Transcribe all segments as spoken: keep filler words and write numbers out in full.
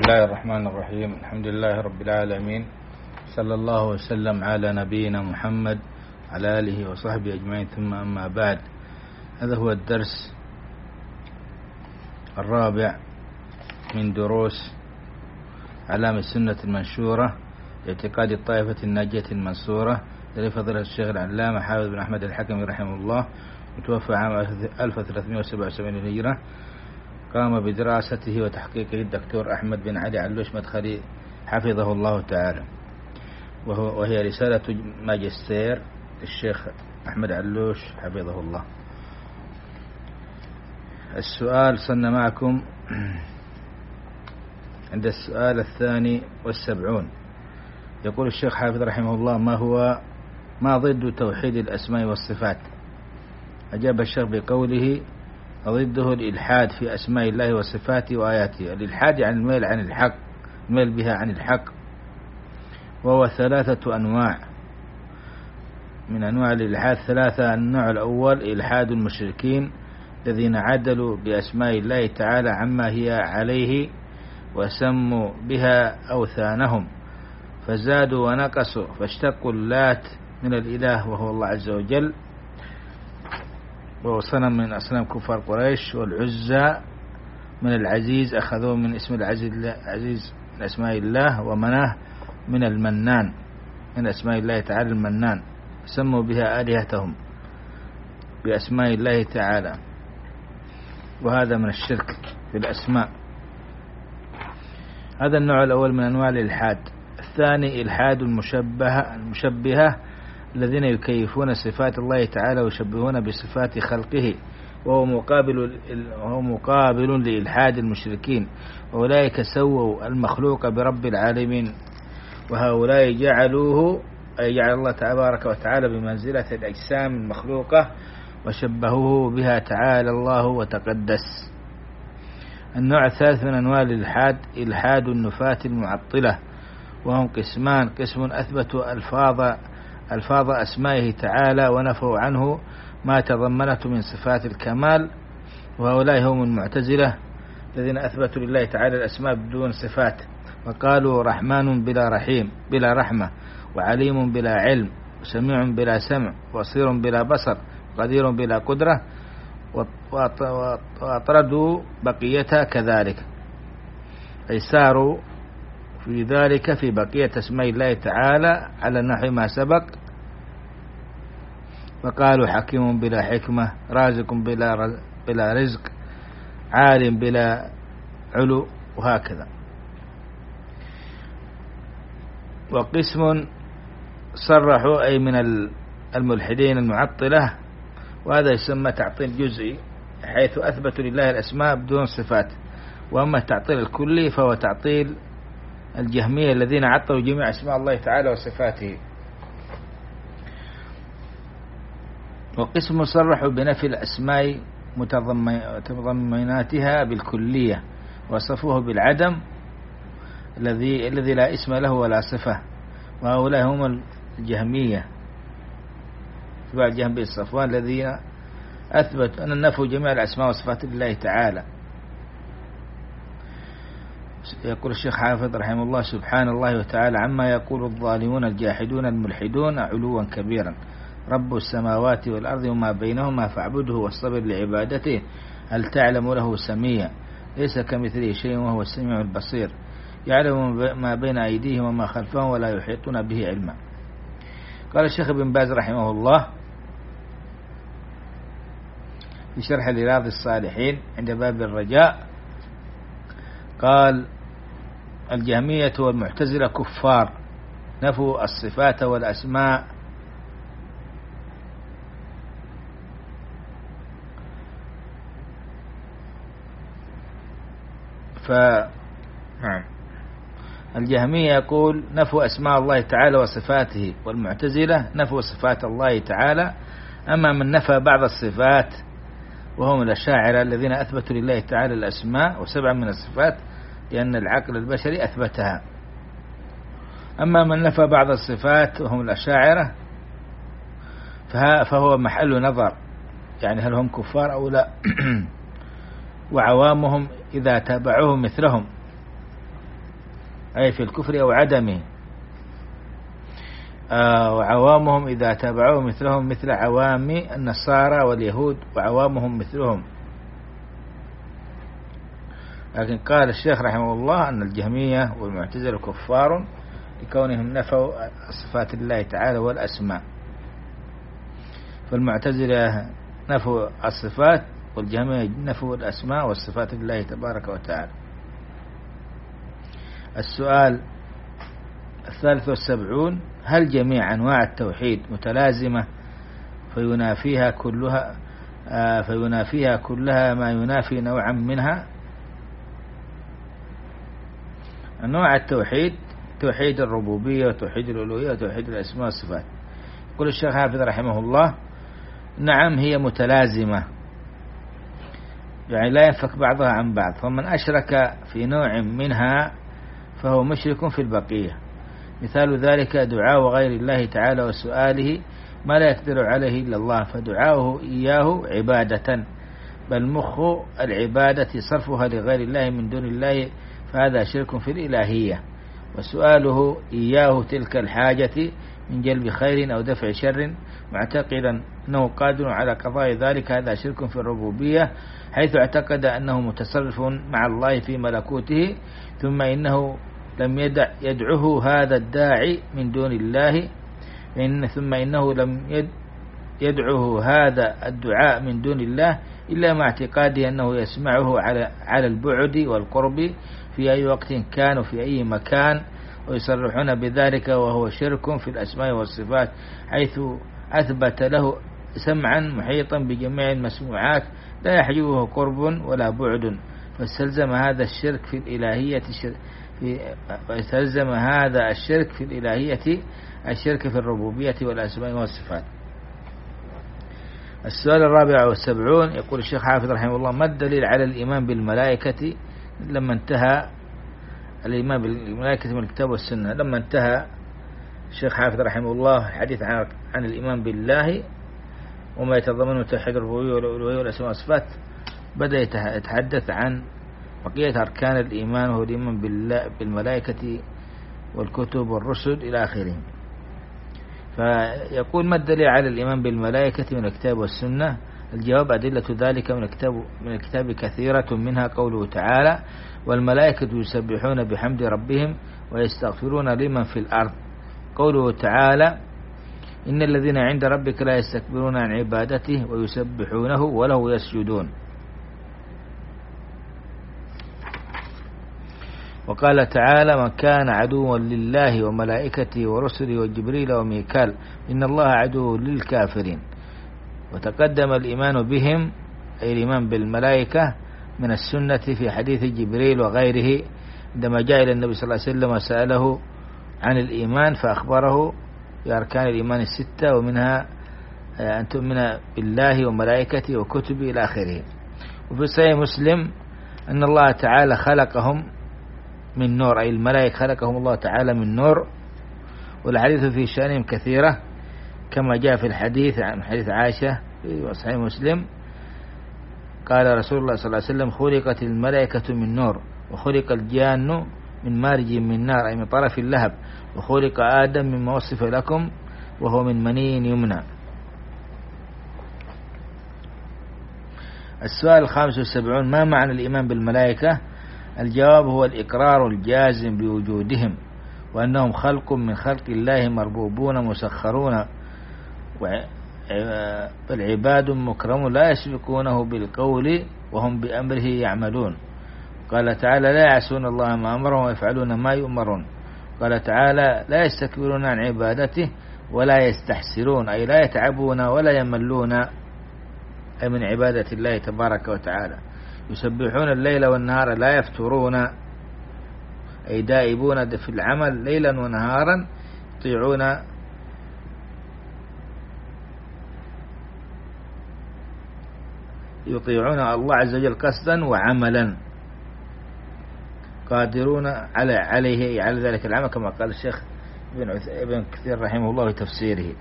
الله الرحمن الرحيم. الحمد لله رب العالمين، صلى الله وسلم على نبينا محمد على آله وصحبه أجمعين، ثم أما بعد. هذا هو الدرس الرابع من دروس علامة السنة المنشورة لاعتقاد الطائفة الناجية المنصورة لفضيلة الشيخ العلامة حافظ بن أحمد الحكمي رحمه الله، متوفى عام ألف وثلاثمائة وسبعة وسبعين هجرة. قام بدراسته وتحقيقه الدكتور أحمد بن علي علوش مدخلي حفظه الله تعالى، وهو وهي رسالة ماجستير للشيخ أحمد علوش حفظه الله. السؤال صلنا معكم عند السؤال الثاني والسبعون. يقول الشيخ حافظ رحمه الله: ما هو ما ضد توحيد الأسماء والصفات؟ أجاب الشيخ بقوله: ضده الإلحاد في أسماء الله وصفاته وآياته. الإلحاد يعني الميل عن الحق، الميل بها عن الحق، وهو ثلاثة أنواع من أنواع الإلحاد ثلاثة. النوع الأول إلحاد المشركين الذين عدلوا بأسماء الله تعالى عما هي عليه وسموا بها أوثانهم، فزادوا ونقصوا، فاشتقوا اللات من الإله وهو الله عز وجل، وهو صنم من أصنام كفار قريش، والعزى من العزيز أخذوه من اسم العزيز من أسماء الله، ومناه من المنان من أسماء الله تعالى المنان، سموا بها آلهتهم بأسماء الله تعالى، وهذا من الشرك في الأسماء. هذا النوع الأول من أنواع الإلحاد. الثاني إلحاد المشبهة المشبهة الذين يكيفون صفات الله تعالى ويشبهون بصفات خلقه، وهو مقابل وهو مقابل لإلحاد المشركين، وأولئك سووا المخلوق برب العالمين، وهؤلاء جعلوه أي جعل الله تبارك وتعالى بمنزلة الأجسام المخلوقة وشبهوه بها تعالى الله وتقدس. النوع الثالث من أنواع الإلحاد إلحاد النفاة المعطلة، وهم قسمان: قسم أثبتوا ألفاظ ألفاظ أسمائه تعالى ونفوا عنه ما تضمنته من صفات الكمال، وهؤلاء هم المعتزلة الذين أثبتوا لله تعالى الأسماء بدون صفات، وقالوا رحمن بلا رحيم بلا رحمة، وعليم بلا علم، وسميع بلا سمع، وبصير بلا بصر، قدير بلا قدرة، وأطردوا بقيتها كذلك، أي ساروا في ذلك في بقية اسماء الله تعالى على نحو ما سبق، وقالوا حكيم بلا حكمة، رازق بلا بلا رزق، عالم بلا علو، وهكذا. وقسم صرحوا أي من الملحدين المعطلة، وهذا يسمى تعطيل جزئي، حيث أثبتوا لله الأسماء بدون صفات. وأما التعطيل الكلي فهو تعطيل الجهمية الذين عطلوا جميع أسماء الله تعالى وصفاته. وقسم صرحوا بنفي الأسماء متضمناتها بالكلية، وصفوه بالعدم الذي الذي لا اسم له ولا صفة، وهؤلاء هم الجهمية تبع الجهم بن صفوان الذين أثبتوا أن نفوا جميع الأسماء وصفات الله تعالى. يقول الشيخ حافظ رحمه الله: سبحان الله وتعالى عما يقول الظالمون الجاحدون الملحدون علوا كبيرا، رب السماوات والأرض وما بينهما فاعبده واصطبر لعبادته، هل تعلم له سميا، ليس كمثله شيء وهو السميع البصير، يعلم ما بين أيديهم وما خلفهم ولا يحيطون به علما. قال الشيخ ابن باز رحمه الله في شرح لرياض الصالحين عند باب الرجاء، قال: الجهمية والمعتزلة كفار، نفوا الصفات والأسماء ف نعم الجهمية يقول نفوا أسماء الله تعالى وصفاته، والمعتزلة نفوا صفات الله تعالى. أما من نفى بعض الصفات وهم الأشاعرة الذين أثبتوا لله تعالى الأسماء وسبعا من الصفات لأن العقل البشري أثبتها. أما من نفى بعض الصفات وهم الأشاعرة فهو محل نظر، يعني هل هم كفار أو لا. وعوامهم إذا تابعوهم مثلهم أي في الكفر أو عدمه. آه وعوامهم إذا تابعوا مثلهم مثل عوام النصارى واليهود وعوامهم مثلهم. لكن قال الشيخ رحمه الله أن الجهمية والمعتزلة كفار لكونهم نفوا صفات الله تعالى والأسماء، فالمعتزلة نفوا الصفات والجهمية نفوا الأسماء والصفات لله تبارك وتعالى. السؤال الثالث والسبعون: هل جميع أنواع التوحيد متلازمة فينافيها كلها آه فينافيها كلها ما ينافي نوعا منها؟ أنواع التوحيد توحيد الربوبية وتوحيد الألوهية وتوحيد الأسماء والصفات. يقول الشيخ حافظ رحمه الله: نعم هي متلازمة، يعني لا ينفك بعضها عن بعض، فمن أشرك في نوع منها فهو مشرك في البقية. مثال ذلك دعاء غير الله تعالى وسؤاله ما لا يقدر عليه إلا الله، فدعاؤه إياه عبادة، بل مخ العبادة صرفها لغير الله من دون الله، فهذا شرك في الإلهية. وسؤاله إياه تلك الحاجة من جلب خير أو دفع شر معتقدا أنه قادر على قضاء ذلك، هذا شرك في الربوبية، حيث اعتقد أنه متصرف مع الله في ملكوته، ثم إنه لم يدع يدعه هذا الداعي من دون الله إن ثم إنه لم يدعه هذا الدعاء من دون الله إلا مع اعتقاده أنه يسمعه على على البعد والقرب في أي وقت كان وفي أي مكان، ويصرحون بذلك، وهو شرك في الأسماء والصفات، حيث أثبت له سمعا محيطا بجميع المسموعات لا يحجبه قرب ولا بعد، فاستلزم هذا الشرك في الإلهية في فاستلزم هذا الشرك في الإلهية الشرك في الربوبية والأسماء والصفات. السؤال الرابع والسبعون: يقول الشيخ حافظ رحمه الله: ما الدليل على الإيمان بالملائكة لما انتهى الإيمان بالملائكة من الكتاب والسنة؟ لما انتهى الشيخ حافظ رحمه الله الحديث عن عن الإيمان بالله وما يتضمنه توحيد الربوبية والألوهية والأسماء والصفات، بدأ يتحدث عن بقية أركان الإيمان، وهو الإيمان بالله بالملائكة والكتب والرسل إلى آخره. فيقول: ما الدليل على الإيمان بالملائكة من الكتاب والسنة؟ الجواب: أدلة ذلك من الكتاب من الكتاب كثيرة، منها قوله تعالى: والملائكة يسبحون بحمد ربهم ويستغفرون لمن في الأرض. قوله تعالى: إن الذين عند ربك لا يستكبرون عن عبادته ويسبحونه وله يسجدون. وقال تعالى: من كان عدوا لله وملائكته ورسله وجبريل وميكال إن الله عدو للكافرين. وتقدم الإيمان بهم أي الإيمان بالملائكة من السنة في حديث جبريل وغيره، عندما جاء إلى النبي صلى الله عليه وسلم وسأله عن الإيمان فأخبره بأركان الإيمان الستة، ومنها أن تؤمن بالله وملائكته وكتبه إلى آخره. وفي صحيح مسلم أن الله تعالى خلقهم من نور، أي الملائكة خلقهم الله تعالى من نور، والحديث في شأنهم كثيرة كما جاء في الحديث عن حديث عائشة في صحيح مسلم قال رسول الله صلى الله عليه وسلم: خلقت الملائكة من نور، وخلق الجان من مارج من نار، أي من طرف اللهب، وخلق آدم مما وصف لكم وهو من مني يمنى. السؤال الخامس والسبعون: ما معنى الإيمان بالملائكة؟ الجواب: هو الإقرار الجازم بوجودهم، وأنهم خلق من خلق الله مربوبون مسخرون، والعباد مكرمون لا يسبقونه بالقول وهم بأمره يعملون. قال تعالى: لا يعصون الله ما أمرهم ويفعلون ما يؤمرون. قال تعالى: لا يستكبرون عن عبادته ولا يستحسرون، أي لا يتعبون ولا يملون، أي من عبادة الله تبارك وتعالى. يسبحون الليل والنهار لا يفترون، أي دائبون في العمل ليلا ونهارا، يطيعون يطيعون الله عز وجل قصدا وعملا، قادرون على عليه على ذلك العمل، كما قال الشيخ ابن كثير رحمه الله في تفسيره.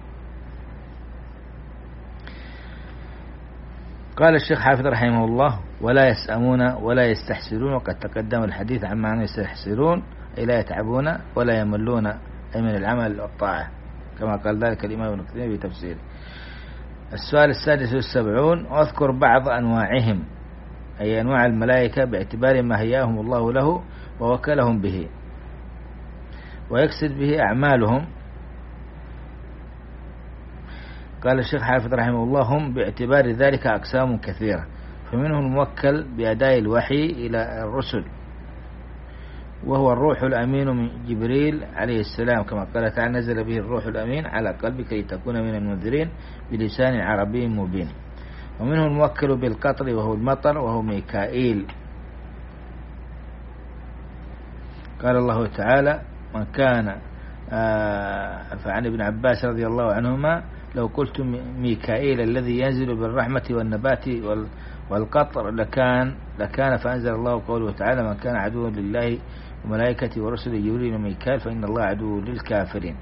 قال الشيخ حافظ رحمه الله: ولا يسأمون ولا يستحسرون، وقد تقدم الحديث عن معنى يستحسرون، أي لا يتعبون ولا يملون أي من العمل والطاعة، كما قال ذلك الإمام ابن كثير في تفسيره. السؤال السادس والسبعون: واذكر بعض أنواعهم، أي أنواع الملائكة باعتبار ما هياهم الله له ووكلهم به، ويقصد به أعمالهم. قال الشيخ حافظ رحمه الله: هم باعتبار ذلك أقسام كثيرة، فمنهم الموكل بأداء الوحي إلى الرسل، وهو الروح الأمين من جبريل عليه السلام، كما قال تعالى: نزل به الروح الأمين على قلبك لتكون من المنذرين بلسان عربي مبين. ومنهم الموكل بالقطر وهو المطر، وهو ميكائيل. قال الله تعالى: من كان آه فعن ابن عباس رضي الله عنهما: لو قلت ميكائيل الذي ينزل بالرحمة والنبات والقطر لكان لكان فأنزل الله قوله تعالى: من كان عدوا لله وملائكته ورسله جبريل وميكال فإن الله عدو للكافرين.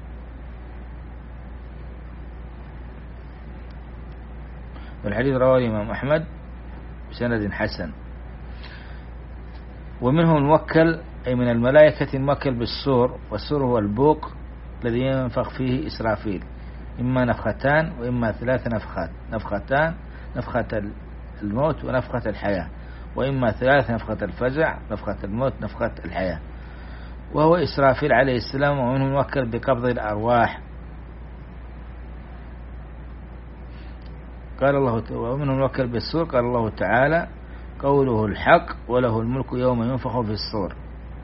والحديث رواه الإمام أحمد بسند حسن. ومنهم الموكل أي من الملائكة الموكل بالصور، والصور هو البوق الذي ينفخ فيه إسرافيل، إما نفختان وإما ثلاث نفخات، نفختان نفخة الموت ونفخة الحياة، وإما ثلاث نفخة الفزع، نفخة الموت، نفخة الحياة، وهو إسرافيل عليه السلام. ومنهم الموكل بقبض الأرواح، قال الله. ومنهم الموكل بالصور، قال الله تعالى: قوله الحق وله الملك يوم ينفخ في الصور.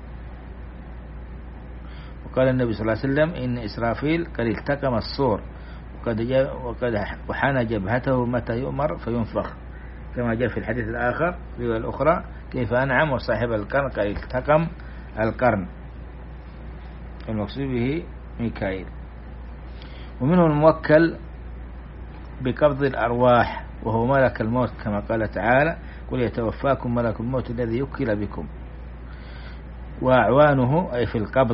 وقال النبي صلى الله عليه وسلم: إن إسرافيل قد التقم الصور وقد وقد وحان جبهته متى يؤمر فينفخ، كما جاء في الحديث الآخر في الأخرى: كيف أنعم وصاحب القرن قد التقم القرن، المقصود به ميكائيل. ومنه الموكل بقبض الأرواح، وهو ملك الموت، كما قال تعالى: قل يتوفاكم ملك الموت الذي يوكل بكم. وأعوانه أي في القبض.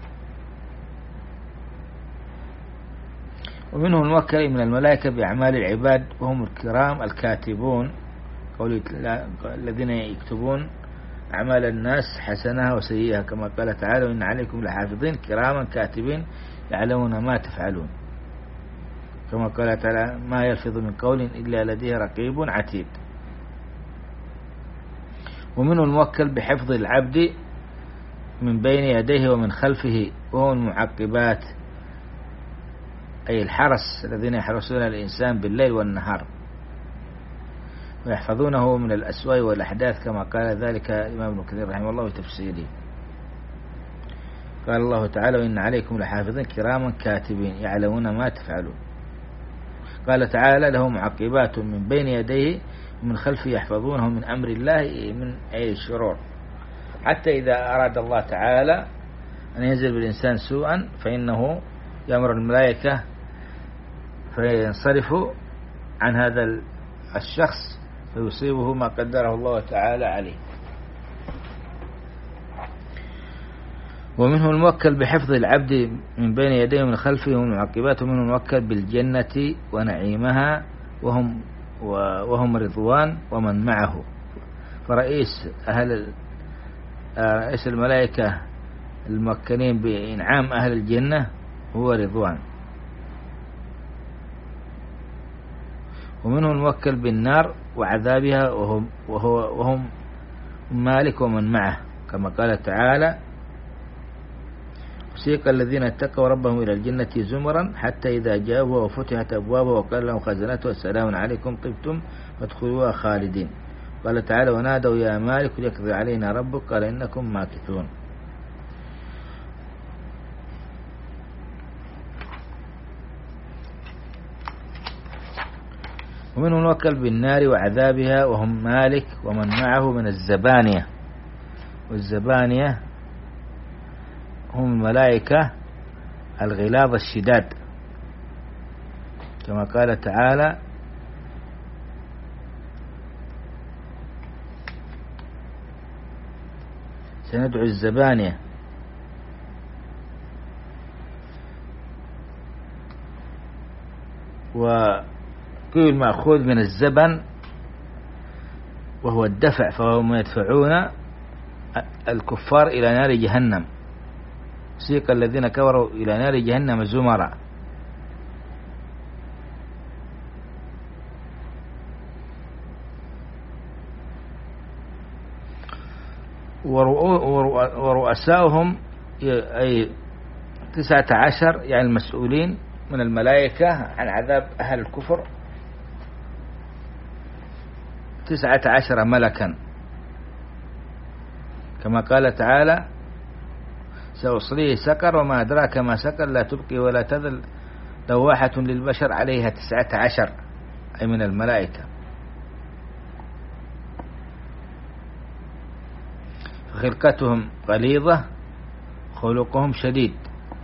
ومنه الموكل من الملائكة بأعمال العباد، وهم الكرام الكاتبون، الذين يكتبون أعمال الناس حسنها وسيئها، كما قال تعالى: وإن عليكم لحافظين كراما كاتبين يعلمون ما تفعلون، كما قال تعالى: ما يلفظ من قول إلا لديه رقيب عتيد. ومنه الموكل بحفظ العبد من بين يديه ومن خلفه، وهو المعقبات أي الحرس الذين يحرسون الإنسان بالليل والنهار ويحفظونه من الأسواء والأحداث، كما قال ذلك الإمام ابن كثير رحمه الله في تفسيره. قال الله تعالى: وإن عليكم لحافظين كراما كاتبين يعلمون ما تفعلون. قال تعالى: له معقبات من بين يديه ومن خلفه يحفظونه من أمر الله من أي الشرور، حتى إذا أراد الله تعالى أن ينزل بالإنسان سوءا فإنه يأمر الملائكة فينصرفوا عن هذا الشخص فيصيبه ما قدره الله تعالى عليه. ومنه الموكل بحفظ العبد من بين يديه ومن خلفه ومن معقبات، ومنه الموكل بالجنة ونعيمها، وهم وهم رضوان ومن معه. فرئيس أهل رئيس الملائكة الموكلين بإنعام أهل الجنة هو رضوان. ومنهم الموكل بالنار وعذابها، وهم, وهو وهم مالك ومن معه، كما قال تعالى: وسيق الذين اتقوا ربهم إلى الجنة زمرا حتى إذا جاءوا وفتحت أبوابها وقال لهم خزنتها السلام عليكم طبتم فادخلوها خالدين. قال تعالى: ونادوا يا مالك ليقضي علينا ربك قال إنكم ماكثون. ومنهم الموكل بالنار وعذابها، وهم مالك ومن معه من الزبانية. والزبانية هم الملائكة الغلاظ الشداد، كما قال تعالى: سندعو الزبانية. وقيل مأخوذ من الزبن وهو الدفع، فهم يدفعون الكفار إلى نار جهنم، سيق الذين كفروا إلى نار جهنم زمرا. ورؤساؤهم أي تسعة عشر، يعني المسؤولين من الملائكة عن عذاب أهل الكفر تسعة عشر ملكا، كما قال تعالى سأصليه سقر وما أدراك ما سقر لا تبقي ولا تذل لواحة للبشر عليها تسعة عشر، أي من الملائكة. خلقتهم غليظة خلقهم شديد.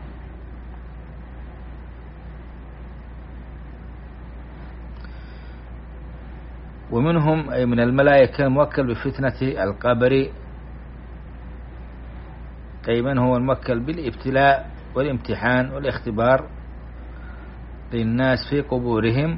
ومنهم أي من الملائكة الموكل بفتنة القبر، أي من هو الموكل بالابتلاء والامتحان والاختبار للناس في قبورهم،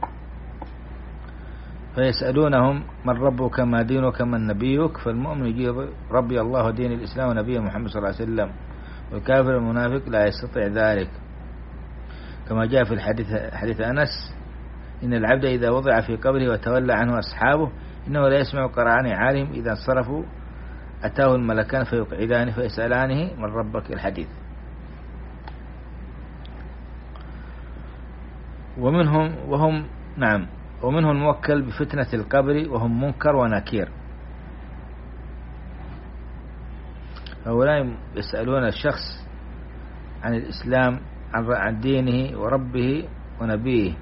فيسألونهم من ربك ما دينك من نبيك، فالمؤمن يجيب ربي الله دين الإسلام ونبيه محمد صلى الله عليه وسلم، والكافر المنافق لا يستطيع ذلك، كما جاء في الحديث حديث أنس إن العبد إذا وضع في قبره وتولى عنه أصحابه إنه لا يسمع قرآن عالم إذا انصرفوا أتاه الملكان فيقعدان فيسألانه من ربك، الحديث. ومنهم وهم نعم ومنهم الموكل بفتنة القبر وهم منكر ونكير. هؤلاء يسألون الشخص عن الإسلام، عن دينه وربه ونبيه.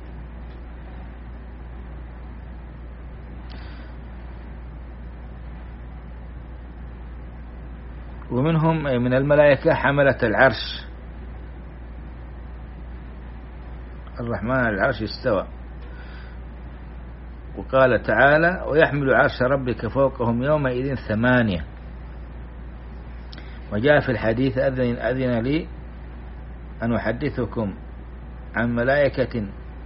ومنهم من الملائكة حملة العرش، الرحمن على العرش استوى. وقال تعالى ويحمل عرش ربك فوقهم يومئذ ثمانية. وجاء في الحديث أذن, أذن لي أن أحدثكم عن ملائكة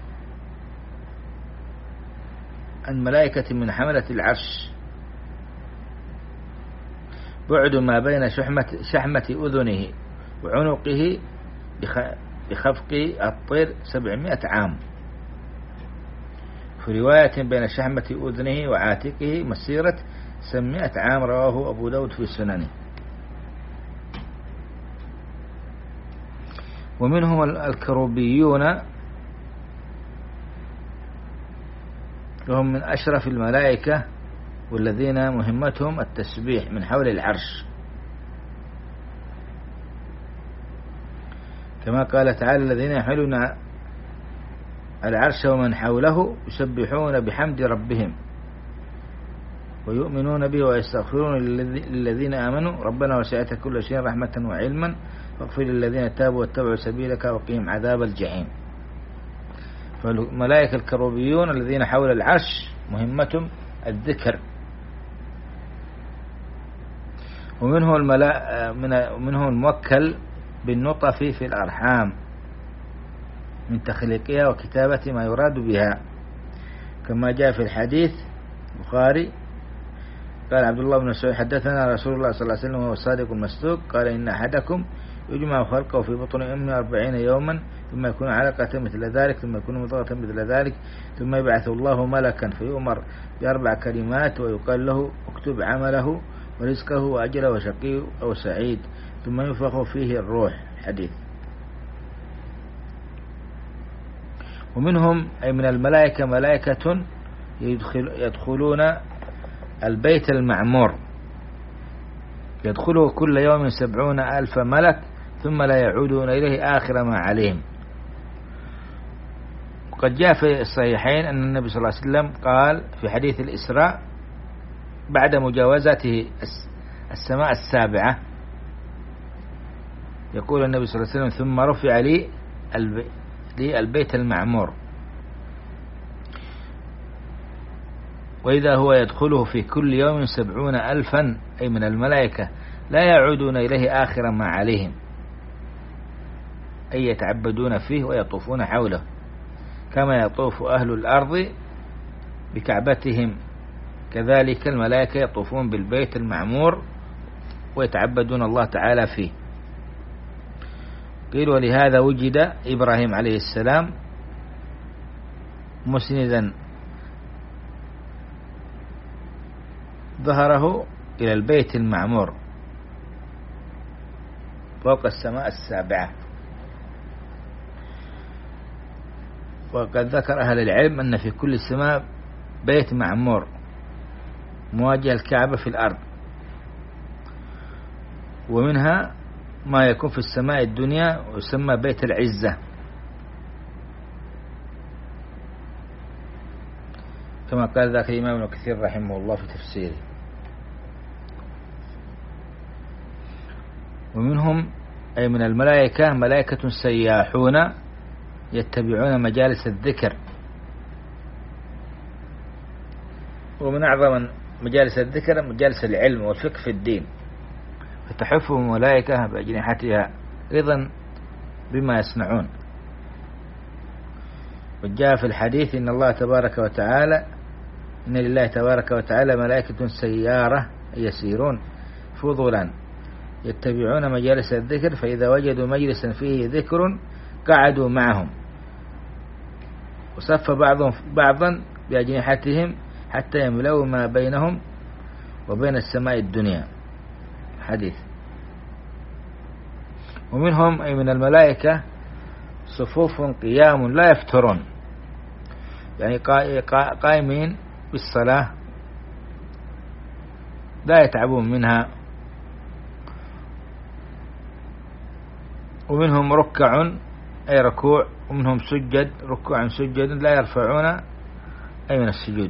عن ملائكة من حملة العرش بعد ما بين شحمة, شحمة أذنه وعنقه بخفق الطير سبعمائة عام، في رواية بين شحمة أذنه وعاتقه مسيرة سبعمائة عام، رواه أبو داود في سننه. ومنهم الكروبيون وهم من أشرف الملائكة والذين مهمتهم التسبيح من حول العرش، كما قال تعالى الذين يحملون العرش ومن حوله يسبحون بحمد ربهم ويؤمنون به ويستغفرون للذين آمنوا ربنا وسعت كل شيء رحمة وعلما فاغفر للذين تابوا واتبعوا سبيلك وقهم عذاب الجحيم. فالملائكة الكروبيون الذين حول العرش مهمتهم الذكر. ومنه الملا... منه الموكل بالنطف في الأرحام من تخليقها وكتابة ما يراد بها، كما جاء في الحديث البخاري قال عبد الله بن مسعود حدثنا رسول الله صلى الله عليه وسلم وهو الصادق المصدوق قال إن أحدكم يجمع خلقه في بطن أمه أربعين يوما ثم يكون علقة مثل ذلك ثم يكون مضغة مثل ذلك ثم يبعث الله ملكا فيؤمر بأربع كلمات ويقال له اكتب عمله ورزقه وأجله وشقي أو سعيد ثم ينفخ فيه الروح، حديث. ومنهم أي من الملائكة ملائكة يدخل يدخلون البيت المعمور يدخله كل يوم سبعون ألف ملك ثم لا يعودون إليه آخر ما عليهم. وقد جاء في الصحيحين أن النبي صلى الله عليه وسلم قال في حديث الإسراء بعد مجاوزته السماء السابعة يقول النبي صلى الله عليه وسلم ثم رفع لي البيت المعمور وإذا هو يدخله في كل يوم سبعون ألفا أي من الملائكة لا يعودون إليه آخر ما عليهم، أي يتعبدون فيه ويطوفون حوله كما يطوف أهل الأرض بكعبتهم، كذلك الملائكة يطوفون بالبيت المعمور ويتعبدون الله تعالى فيه. قيل ولهذا وجد إبراهيم عليه السلام مسندا ظهره إلى البيت المعمور فوق السماء السابعة. وقد ذكر أهل العلم أن في كل سماء بيت معمور مواجه الكعبة في الأرض، ومنها ما يكون في السماء الدنيا ويسمى بيت العزة كما قال ذاك الإمام ابن كثير رحمه الله في تفسيره. ومنهم أي من الملائكة ملائكة سياحون يتبعون مجالس الذكر، ومن أعظم مجالس الذكر مجالس العلم والفقه في الدين، فتحفهم ملائكة بأجنحتها أيضا بما يصنعون. وجاء في الحديث إن الله تبارك وتعالى إن لله تبارك وتعالى ملائكة سيارة يسيرون فضلا يتبعون مجالس الذكر، فإذا وجدوا مجلسا فيه ذكر قعدوا معهم وصف بعضهم بعضا بأجنحتهم حتى يملأوا ما بينهم وبين السماء الدنيا. حديث. ومنهم أي من الملائكة صفوف قيام لا يفترون، يعني قائمين بالصلاة لا يتعبون منها. ومنهم ركع أي ركوع، ومنهم سجد ركوع سجد لا يرفعون أي من السجود.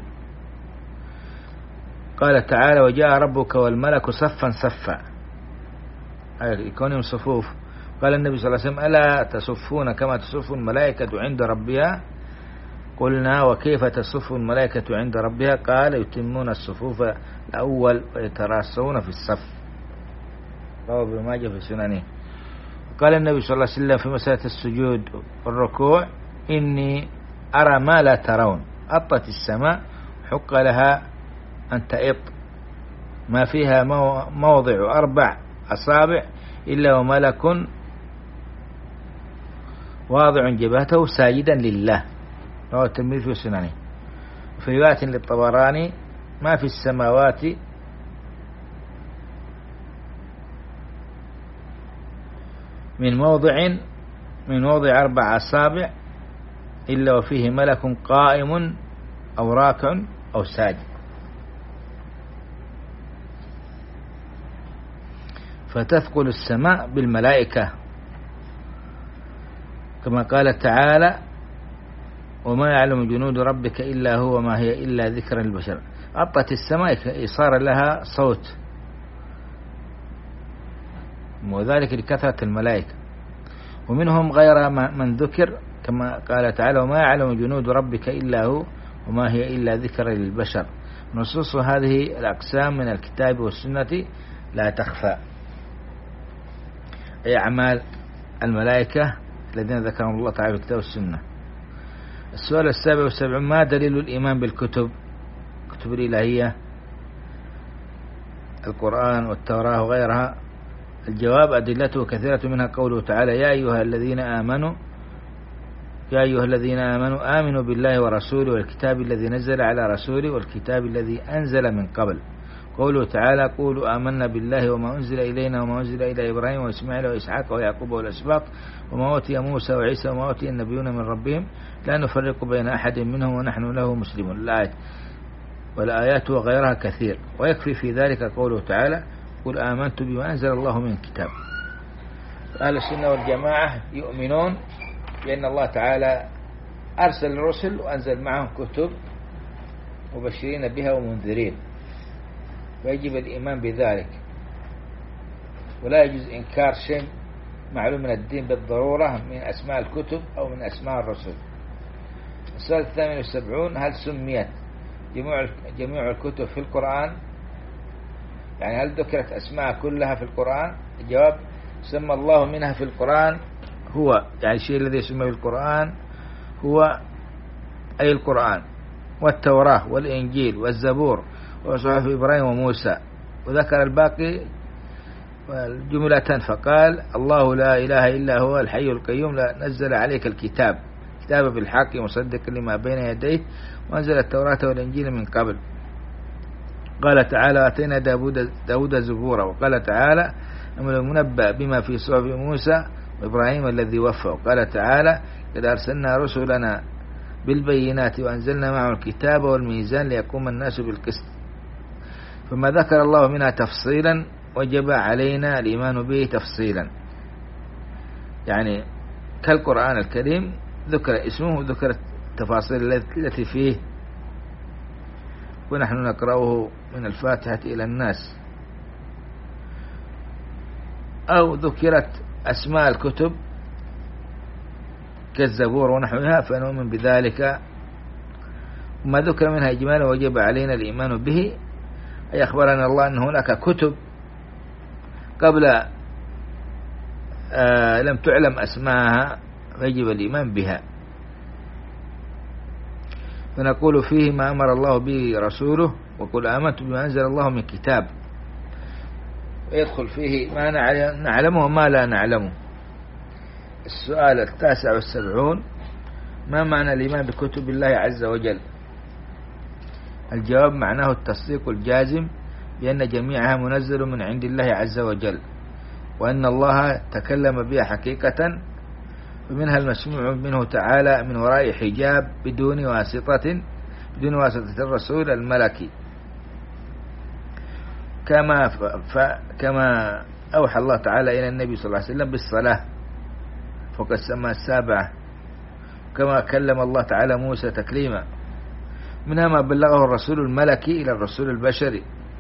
قال تعالى وجاء ربك والملك صفا صفا، أي يكونهم صفوف. قال النبي صلى الله عليه وسلم ألا تصفون كما تصف الملائكة عند ربها؟ قلنا وكيف تصف الملائكة عند ربها؟ قال يتمون الصفوف الأول ويتراصون في الصف. رواه ابن ماجه في سننه. قال النبي صلى الله عليه وسلم في مسألة السجود والركوع إني أرى ما لا ترون، أطت السماء حق لها أن تئط ما فيها موضع أربع أصابع إلا وملك واضع جبهته ساجدا لله. رواه الترمذي في سننه. في رواية للطبراني ما في السماوات من موضع من موضع أربع أصابع إلا وفيه ملك قائم أو راكع أو ساجد. فتثقل السماء بالملائكة كما قال تعالى وما يعلم جنود ربك إلا هو ما هي إلا ذكر للبشر. أطت السماء صار لها صوت، وذلك لكثرة الملائكة. ومنهم غير من ذكر كما قال تعالى وما يعلم جنود ربك إلا هو وما هي إلا ذكر للبشر. نصوص هذه الأقسام من الكتاب والسنة لا تخفى، أي أعمال الملائكة الذين ذكرهم الله تعالى في الكتاب والسنة. السؤال السابع والسبعون ما دليل الإيمان بالكتب كتب الإلهية القرآن والتوراة وغيرها؟ الجواب أدلته كثيرة، منها قوله تعالى يا أيها الذين آمنوا يا أيها الذين آمنوا آمنوا بالله ورسوله والكتاب الذي نزل على رسوله والكتاب الذي أنزل من قبل. قوله تعالى قولوا آمنا بالله وما أنزل إلينا وما أنزل إلى إبراهيم وإسماعيل وإسحاق ويعقوب والأسباط وما أوتي موسى وعيسى وما أوتي النبيون من ربهم لا نفرق بين أحد منهم ونحن له مسلمون. الآية والآيات وغيرها كثير، ويكفي في ذلك قوله تعالى قل آمنت بما أنزل الله من كتاب. أهل السنة والجماعة يؤمنون بأن الله تعالى أرسل الرسل وأنزل معهم كتب مبشرين بها ومنذرين، ويجب الإيمان بذلك، ولا يجوز إنكار شيء معلوم من الدين بالضرورة من أسماء الكتب أو من أسماء الرسل. السؤال الثامن والسبعون هل سميت جميع جميع الكتب في القرآن؟ يعني هل ذكرت أسماء كلها في القرآن؟ الجواب سمى الله منها في القرآن هو يعني الشيء الذي يسمى بالقرآن هو أي القرآن والتوراة والإنجيل والزبور وصحف إبراهيم وموسى، وذكر الباقي والجملتان، فقال الله لا إله إلا هو الحي القيوم لا نزل عليك الكتاب كتاب بالحق مصدقا لما بين يديه وأنزل التوراة والإنجيل من قبل. قال تعالى أتينا داود, داود زبورا. وقال تعالى المنبأ بما في صحف موسى وإبراهيم الذي وفى. وقال تعالى قد أرسلنا رسلنا بالبينات وأنزلنا معه الكتاب والميزان ليقوم الناس بالقسط. فما ذكر الله منها تفصيلا وجب علينا الإيمان به تفصيلا، يعني كالقرآن الكريم ذكر اسمه وذكر التفاصيل التي فيه، ونحن نقرأه من الفاتحة إلى الناس. أو ذكرت أسماء الكتب كالزبور ونحوها فنؤمن بذلك. وما ذكر منها إجمالا وجب علينا الإيمان به، أي أخبرنا الله أن هناك كتب قبل آه لم تعلم أسماءها فيجب الإيمان بها. فنقول فيه ما أمر الله به رسوله وقل آمنت بما أنزل الله من كتاب، ويدخل فيه ما نعلمه وما لا نعلمه. السؤال التاسع والسبعون: ما معنى الإيمان بكتب الله عز وجل؟ الجواب: معناه التصديق الجازم بأن جميعها منزل من عند الله عز وجل، وأن الله تكلم بها حقيقة، ومنها المسموع منه تعالى من وراء حجاب بدون واسطة بدون واسطة الرسول الملكي، كما ف... كما أوحى الله تعالى إلى النبي صلى الله عليه وسلم بالصلاة فوق السماء السابعة، كما كلم الله تعالى موسى تكليما. منها ما بلغه الرسول الملكي إلى الرسول البشري،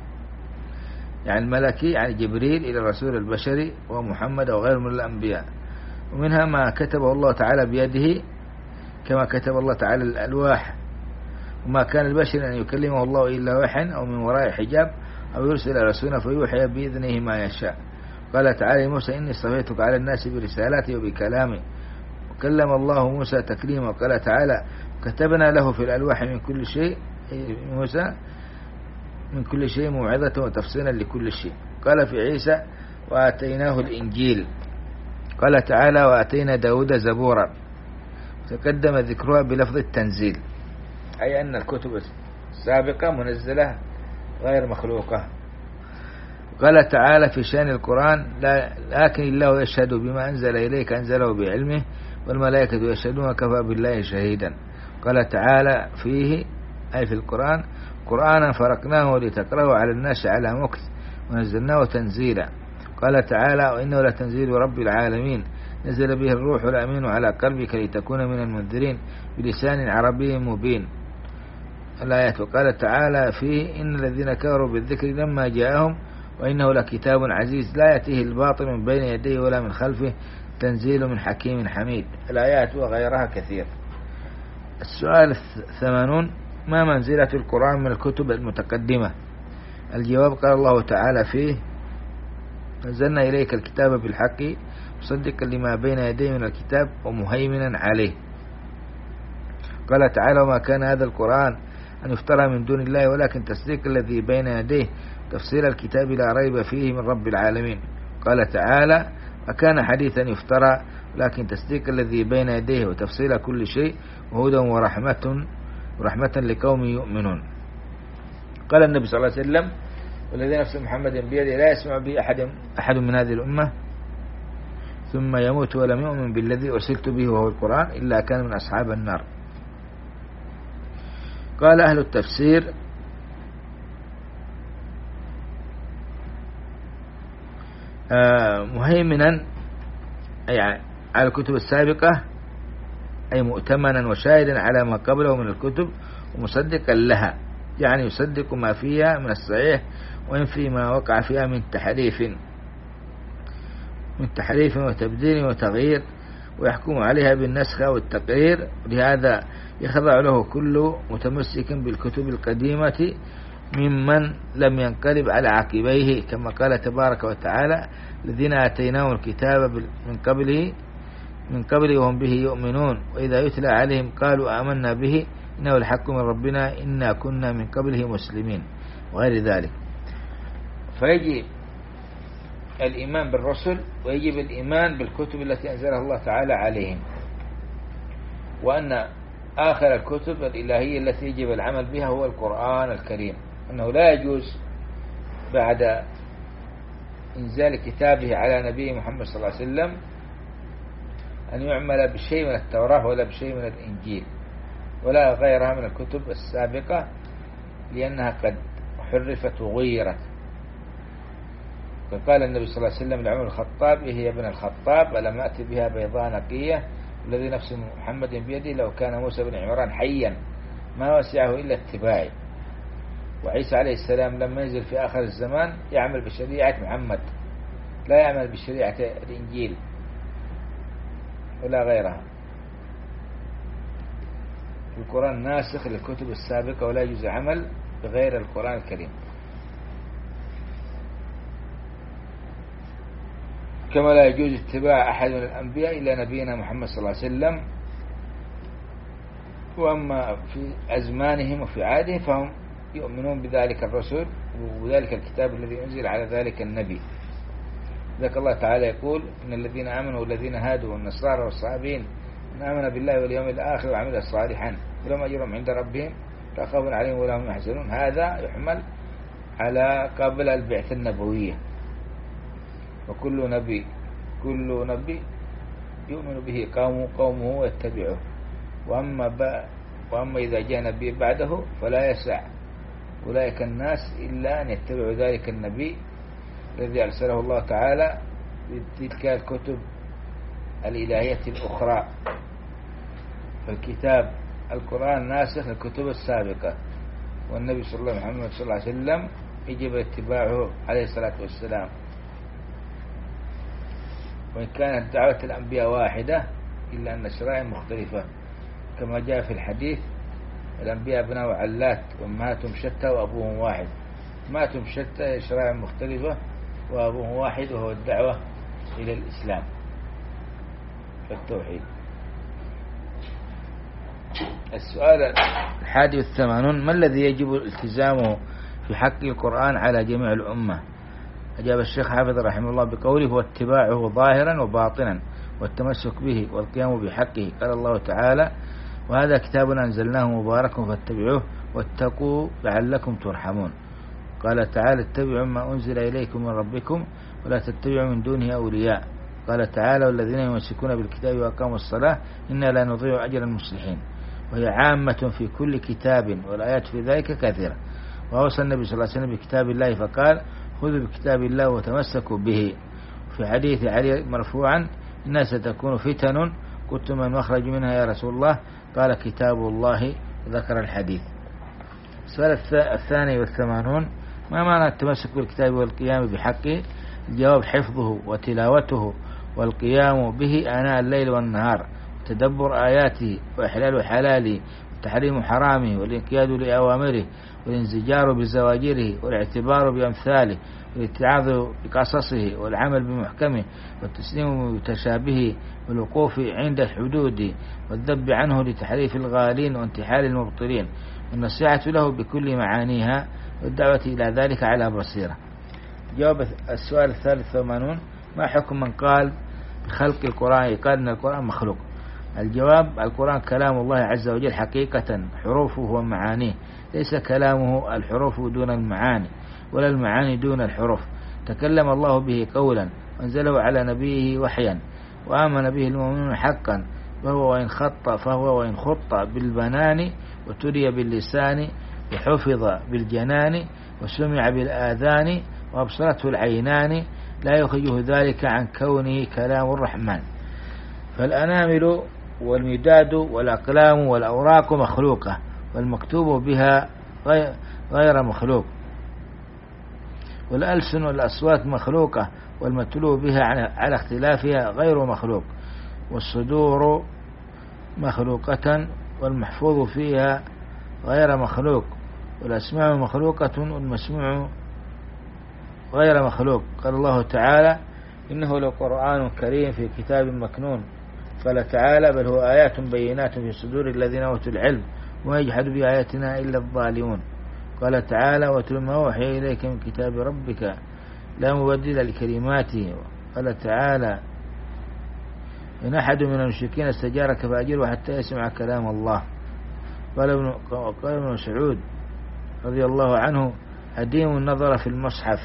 يعني الملكي يعني جبريل إلى الرسول البشري ومحمد وغيره من الأنبياء. ومنها ما كتبه الله تعالى بيده كما كتب الله تعالى الألواح، وما كان البشر أن يكلمه الله إلا وحيا أو من وراء حجاب أو يرسل رسولا فيوحي بإذنه ما يشاء. قال تعالى موسى إني اصطفيتك على الناس برسالاتي وبكلامي، وكلم الله موسى تكليما. وقال تعالى كتبنا له في الألواح من كل شيء موسى من كل شيء موعظة وتفصيلا لكل شيء. قال في عيسى وآتيناه الإنجيل. قال تعالى وآتينا داود زبورا، تقدم ذكرها بلفظ التنزيل، أي أن الكتب السابقة منزلة غير مخلوقة. قال تعالى في شأن القرآن لكن الله يشهد بما أنزل إليك أنزله بعلمه والملائكة يشهدون كفى بالله شهيدا. قال تعالى فيه أي في القرآن قرآنا فرقناه لتقرأه على الناس على مكث ونزلناه تنزيلا. قال تعالى وإنه لتنزيل رب العالمين نزل به الروح الأمين على قلبك لتكون من المنذرين بلسان عربي مبين الآيات. وقال تعالى فيه إن الذين كفروا بالذكر لما جاءهم وإنه لكتاب عزيز لا يأتيه الباطل من بين يديه ولا من خلفه تنزيل من حكيم حميد الآيات وغيرها كثير. السؤال الثمانون: ما منزلة القرآن من الكتب المتقدمة؟ الجواب: قال الله تعالى فيه نزلنا إليك الكتاب بالحق مصدقا لما بين يديه من الكتاب ومهيمنا عليه. قال تعالى وما كان هذا القرآن أن يفترى من دون الله ولكن تصديق الذي بين يديه تفسير الكتاب لا ريب فيه من رب العالمين. قال تعالى أكان حديثا يفترى لكن تصديق الذي بين يديه وتفصيل كل شيء وهدى ورحمة ورحمة لقوم يؤمنون. قال النبي صلى الله عليه وسلم والذي نفس محمد بيده لا يسمع به أحد, أحد من هذه الأمة ثم يموت ولم يؤمن بالذي أرسلت به وهو القرآن إلا كان من أصحاب النار. قال أهل التفسير آه مهيمنا أي على الكتب السابقة أي مؤتمنا وشاهدا على ما قبله من الكتب ومصدقا لها، يعني يصدق ما فيها من الصحيح وينفي ما وقع فيها من تحريف من تحريف وتبديل وتغيير ويحكم عليها بالنسخ والتقرير. لهذا يخضع له كل متمسك بالكتب القديمة ممن لم ينقلب على عقبيه، كما قال تبارك وتعالى الذين آتيناهم الكتاب من قبله من قبل وهم به يؤمنون وإذا يتلى عليهم قالوا آمنا به إنه الحق من ربنا إنا كنا من قبله مسلمين وغير ذلك. فيجي الإيمان بالرسل ويجب الإيمان بالكتب التي أنزلها الله تعالى عليهم، وأن آخر الكتب الإلهية التي يجب العمل بها هو القرآن الكريم، أنه لا يجوز بعد إنزال كتابه على نبي محمد صلى الله عليه وسلم أن يعمل بشيء من التوراة ولا بشيء من الإنجيل ولا غيرها من الكتب السابقة، لأنها قد حرفت وغيرت. فقال النبي صلى الله عليه وسلم لعمر الخطاب: إيه يا ابن الخطاب، ألم أتي بها بيضاء نقية الذي نفس محمد بيده لو كان موسى بن عمران حيا ما وسعه إلا اتباعي. وعيسى عليه السلام لما ينزل في آخر الزمان يعمل بشريعة محمد، لا يعمل بشريعة الإنجيل ولا غيرها. القرآن ناسخ للكتب السابقة ولا يجوز عمل بغير القرآن الكريم، كما لا يجوز اتباع أحد من الأنبياء إلا نبينا محمد صلى الله عليه وسلم. وأما في أزمانهم وفي عادهم فهم يؤمنون بذلك الرسول وذلك الكتاب الذي أنزل على ذلك النبي. ذلك الله تعالى يقول: إن الذين آمنوا والذين هادوا والنصارى والصابين من آمن بالله واليوم الآخر وعمل صالحا ولهم أجرهم عند ربهم لا خوف عليهم ولا هم يحزنون. هذا يحمل على قبل البعثة النبوية، وكل نبي كل نبي يؤمن به قومه قومه ويتبعه، وأما, وأما إذا جاء نبي بعده فلا يسع أولئك الناس إلا أن يتبعوا ذلك النبي الذي أرسله الله تعالى بتلك الكتب الإلهية الأخرى. فالكتاب القرآن ناسخ للكتب السابقة، والنبي صلى الله محمد صلى الله عليه وسلم يجب اتباعه عليه الصلاة والسلام. وإن كانت دعوة الأنبياء واحدة إلا أن الشرائع مختلفة، كما جاء في الحديث: الأنبياء أبناء علات وأمهاتهم شتى وأبوهم واحد. أمهاتهم شتى، شرائع مختلفة، وأبوهم واحد، وهو الدعوة إلى الإسلام والتوحيد. السؤال الحادي والثمانون: ما الذي يجب التزامه في حق القرآن على جميع الأمة؟ أجاب الشيخ حافظ رحمه الله بقوله: هو اتباعه ظاهرا وباطنا والتمسك به والقيام بحقه. قال الله تعالى: وهذا كتاب أنزلناه مبارك فاتبعوه واتقوا لعلكم ترحمون. قال تعالى: اتبعوا ما أنزل إليكم من ربكم ولا تتبعوا من دونه أولياء. قال تعالى: والذين يمسكون بالكتاب وأقاموا الصلاة إنا لا نضيع أجر المصلحين. وهي عامة في كل كتاب، والآيات في ذلك كثيرة. وأوصى النبي صلى الله عليه وسلم بكتاب الله فقال: خذوا بكتاب الله وتمسكوا به. في حديث علي مرفوعا: إنها ستكون فتن قلت من مخرج منها يا رسول الله؟ قال: كتاب الله. ذكر الحديث. السؤال الثاني والثمانون: ما معنى التمسك بالكتاب والقيام بحقه؟ الجواب: حفظه وتلاوته والقيام به آناء الليل والنهار، وتدبر آياته وإحلال حلاله وتحريم حرامه والانقياد لأوامره والانزجار بزواجره والاعتبار بأمثاله والاتعاظ بقصصه والعمل بمحكمه والتسليم بمتشابهه والوقوف عند الحدود والذب عنه لتحريف الغالين وانتحال المبطلين والنصيحة له بكل معانيها والدعوة إلى ذلك على بصيرة. جواب السؤال الثالث ثمانون: ما حكم من قال بخلق القرآن، قال أن القرآن مخلوق؟ الجواب: القرآن كلام الله عز وجل حقيقة، حروفه ومعانيه، ليس كلامه الحروف دون المعاني ولا المعاني دون الحروف. تكلم الله به قولا وانزله على نبيه وحيا وآمن به المؤمنون حقا، وهو وإن خط فهو وإن خط بالبنان وتري باللسان وحفظ بالجنان وسمع بالآذان وأبصرته العينان، لا يخرجه ذلك عن كونه كلام الرحمن. فالأنامل والمداد والأقلام والأوراق مخلوقة، والمكتوب بها غير مخلوق، والألسن والأصوات مخلوقة، والمتلو بها على اختلافها غير مخلوق، والصدور مخلوقة والمحفوظ فيها غير مخلوق، والأسماع مخلوقة والمسموع غير مخلوق. قال الله تعالى: إنه لقرآن كريم في كتاب مكنون. قال تعالى: بل هو آيات بينات في صدور الذين أوتوا العلم وما يجحد بآياتنا إلا الظالمون. قال تعالى: واتل ما أوحي إليك من كتاب ربك لا مبدل لكلماته. قال تعالى: إن أحد من المشركين استجارك فأجره حتى يسمع كلام الله. قال ابن قال ابن مسعود رضي الله عنه: أديم النظر في المصحف.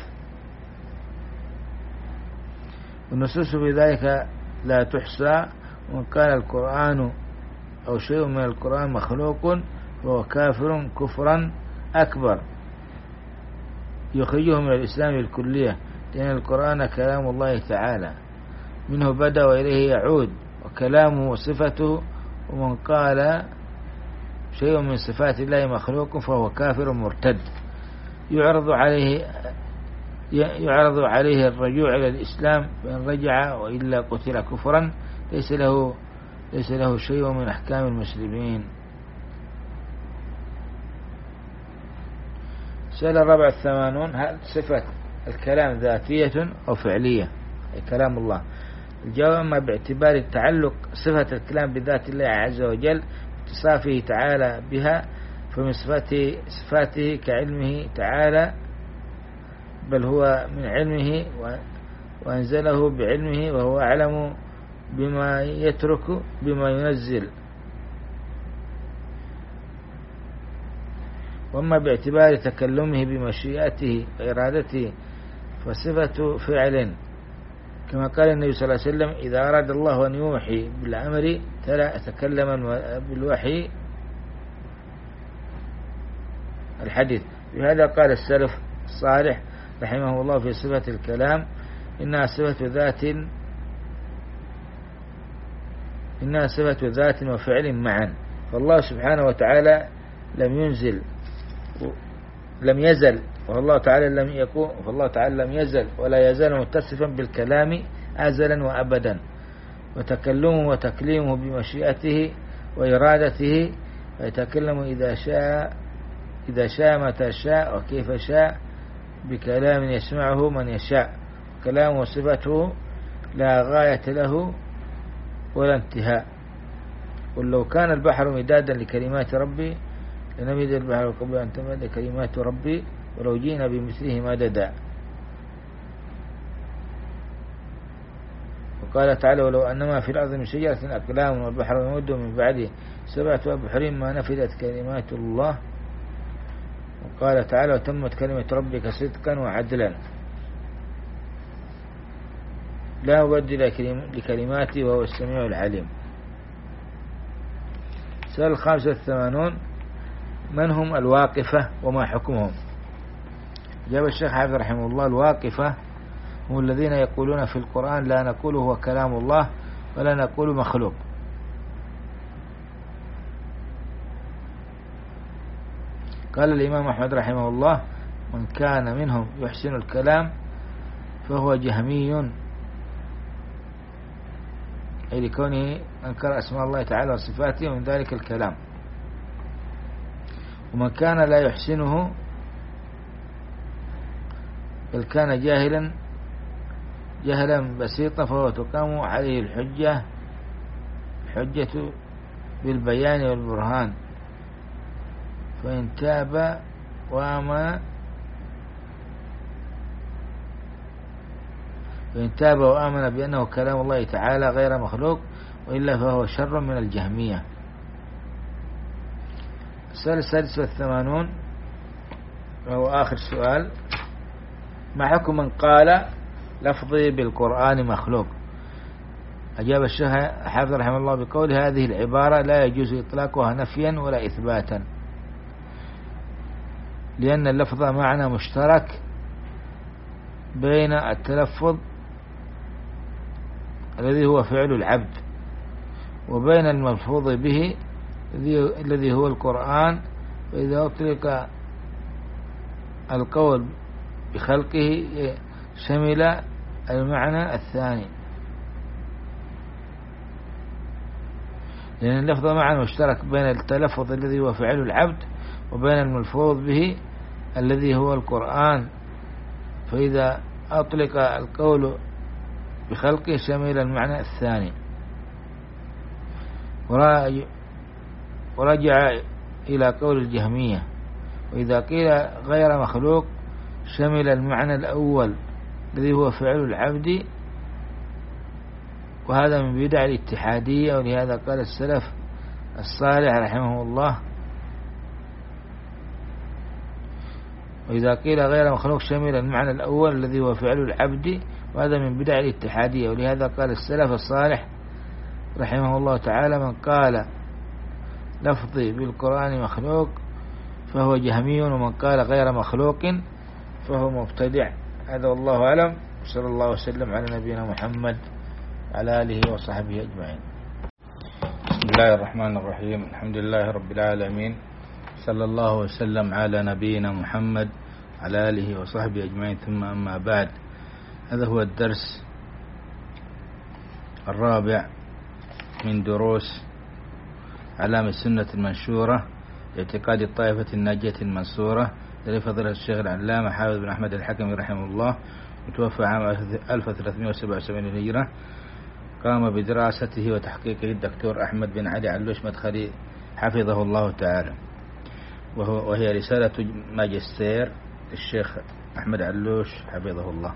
والنصوص بذلك لا تحصى، ومن قال القرآن أو شيء من القرآن مخلوق فهو كافر كفرا أكبر يخرجه من الإسلام الكلية، لأن القرآن كلام الله تعالى، منه بدأ وإليه يعود، وكلامه وصفته. ومن قال شيء من صفات الله مخلوق فهو كافر مرتد، يعرض عليه يعرض عليه الرجوع إلى الإسلام فإن رجع، وإلا قتل كفرا ليس له ليس له شيء من أحكام المسلمين. السؤال الرابع الثمانون: هل صفة الكلام ذاتية أو فعلية، أي كلام الله؟ الجواب: أما باعتبار تعلق صفة الكلام بذات الله عز وجل اتصافه تعالى بها فمن صفاته, صفاته كعلمه تعالى، بل هو من علمه وأنزله بعلمه، وهو أعلم بما يترك بما ينزل. وأما باعتبار تكلمه بمشيئته وإرادته فصفة فعل، كما قال النبي صلى الله عليه وسلم: إذا أراد الله أن يوحي بالأمر تكلم بالوحي. الحديث. بهذا قال السلف الصالح رحمه الله في صفة الكلام: إنها صفة ذات إنها صفة ذات وفعل معا. فالله سبحانه وتعالى لم ينزل لم يزل والله تعالى لم يكون فالله تعالى لم يزل ولا يزال متصفا بالكلام أزلا وأبدا، وتكلمه وتكليمه بمشيئته وإرادته، ويتكلم إذا شاء إذا شاء متى شاء وكيف شاء بكلام يسمعه من يشاء. كلامه وصفته لا غاية له ولا انتهاء. قل لو كان البحر مدادا لكلمات ربي لنفد البحر قبل أن تنفد كلمات ربي ولو جئنا بمثله مددا. وقال تعالى: ولو أنما في الأرض من شجرة أقلام والبحر يمد من بعده سبعة أبحر ما نفدت كلمات الله. وقال تعالى: وتمت كلمة ربك صدقا وعدلا لا مبدل لكلماته وهو السميع العليم. السؤال الخامس والثمانون: من هم الواقفة وما حكمهم؟ جاب الشيخ حافظ رحمه الله: الواقفة هم الذين يقولون في القرآن لا نقول هو كلام الله ولا نقول مخلوق. قال الإمام أحمد رحمه الله: من كان منهم يحسن الكلام فهو جهمي، أي لكونه أنكر أسماء الله تعالى وصفاته ومن ذلك الكلام. ومن كان لا يحسنه بل كان جاهلا جهلا بسيطا فهو تقام عليه الحجة الحجة بالبيان والبرهان، فإن تاب وآمن فإن تاب وآمن بأنه كلام الله تعالى غير مخلوق وإلا فهو شر من الجهمية. السؤال السادس والثمانون وهو آخر سؤال: ما حكم من قال لفظي بالقرآن مخلوق؟ أجاب الشيخ حافظ رحمه الله بقول: هذه العبارة لا يجوز إطلاقها نفيا ولا إثباتا، لأن اللفظ معنى مشترك بين التلفظ الذي هو فعل العبد وبين الملفوظ به الذي هو القرآن. وإذا أطلق القول بخلقه شمل المعنى الثاني، لأن اللفظ معنى مشترك بين التلفظ الذي هو فعل العبد وبين الملفوظ به الذي هو القرآن. فإذا أطلق القول بخلقه شمل المعنى الثاني. ورجع إلى قول الجهمية: وإذا قيل غير مخلوق شمل المعنى الأول الذي هو فعل العبد، وهذا من بدع الاتحادية. ولهذا قال السلف الصالح رحمه الله: وإذا قيل غير مخلوق شمل المعنى الأول الذي هو فعل العبد، وهذا من بدع الاتحادية. ولهذا قال السلف الصالح رحمه الله تعالى: من قال لفظي بالقرآن مخلوق فهو جهمي، ومن قال غير مخلوق فهو مبتدع. هذا والله أعلم، صلى الله وسلم على نبينا محمد على آله وصحبه أجمعين. بسم الله الرحمن الرحيم، الحمد لله رب العالمين، صلى الله وسلم على نبينا محمد على آله وصحبه أجمعين، ثم أما بعد. هذا هو الدرس الرابع من دروس علام السنة المنشورة لاعتقاد الطائفة الناجية المنصورة لفضيلة الشيخ العلامة حافظ بن أحمد الحكمي رحمه الله، متوفى عام ألف وثلاثمائة وسبعة وسبعين الهجرة. قام بدراسته وتحقيقه الدكتور أحمد بن علي علوش مدخلي حفظه الله تعالى، وهي رسالة ماجستير الشيخ أحمد علوش حفظه الله.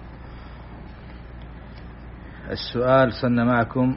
السؤال صلنا معكم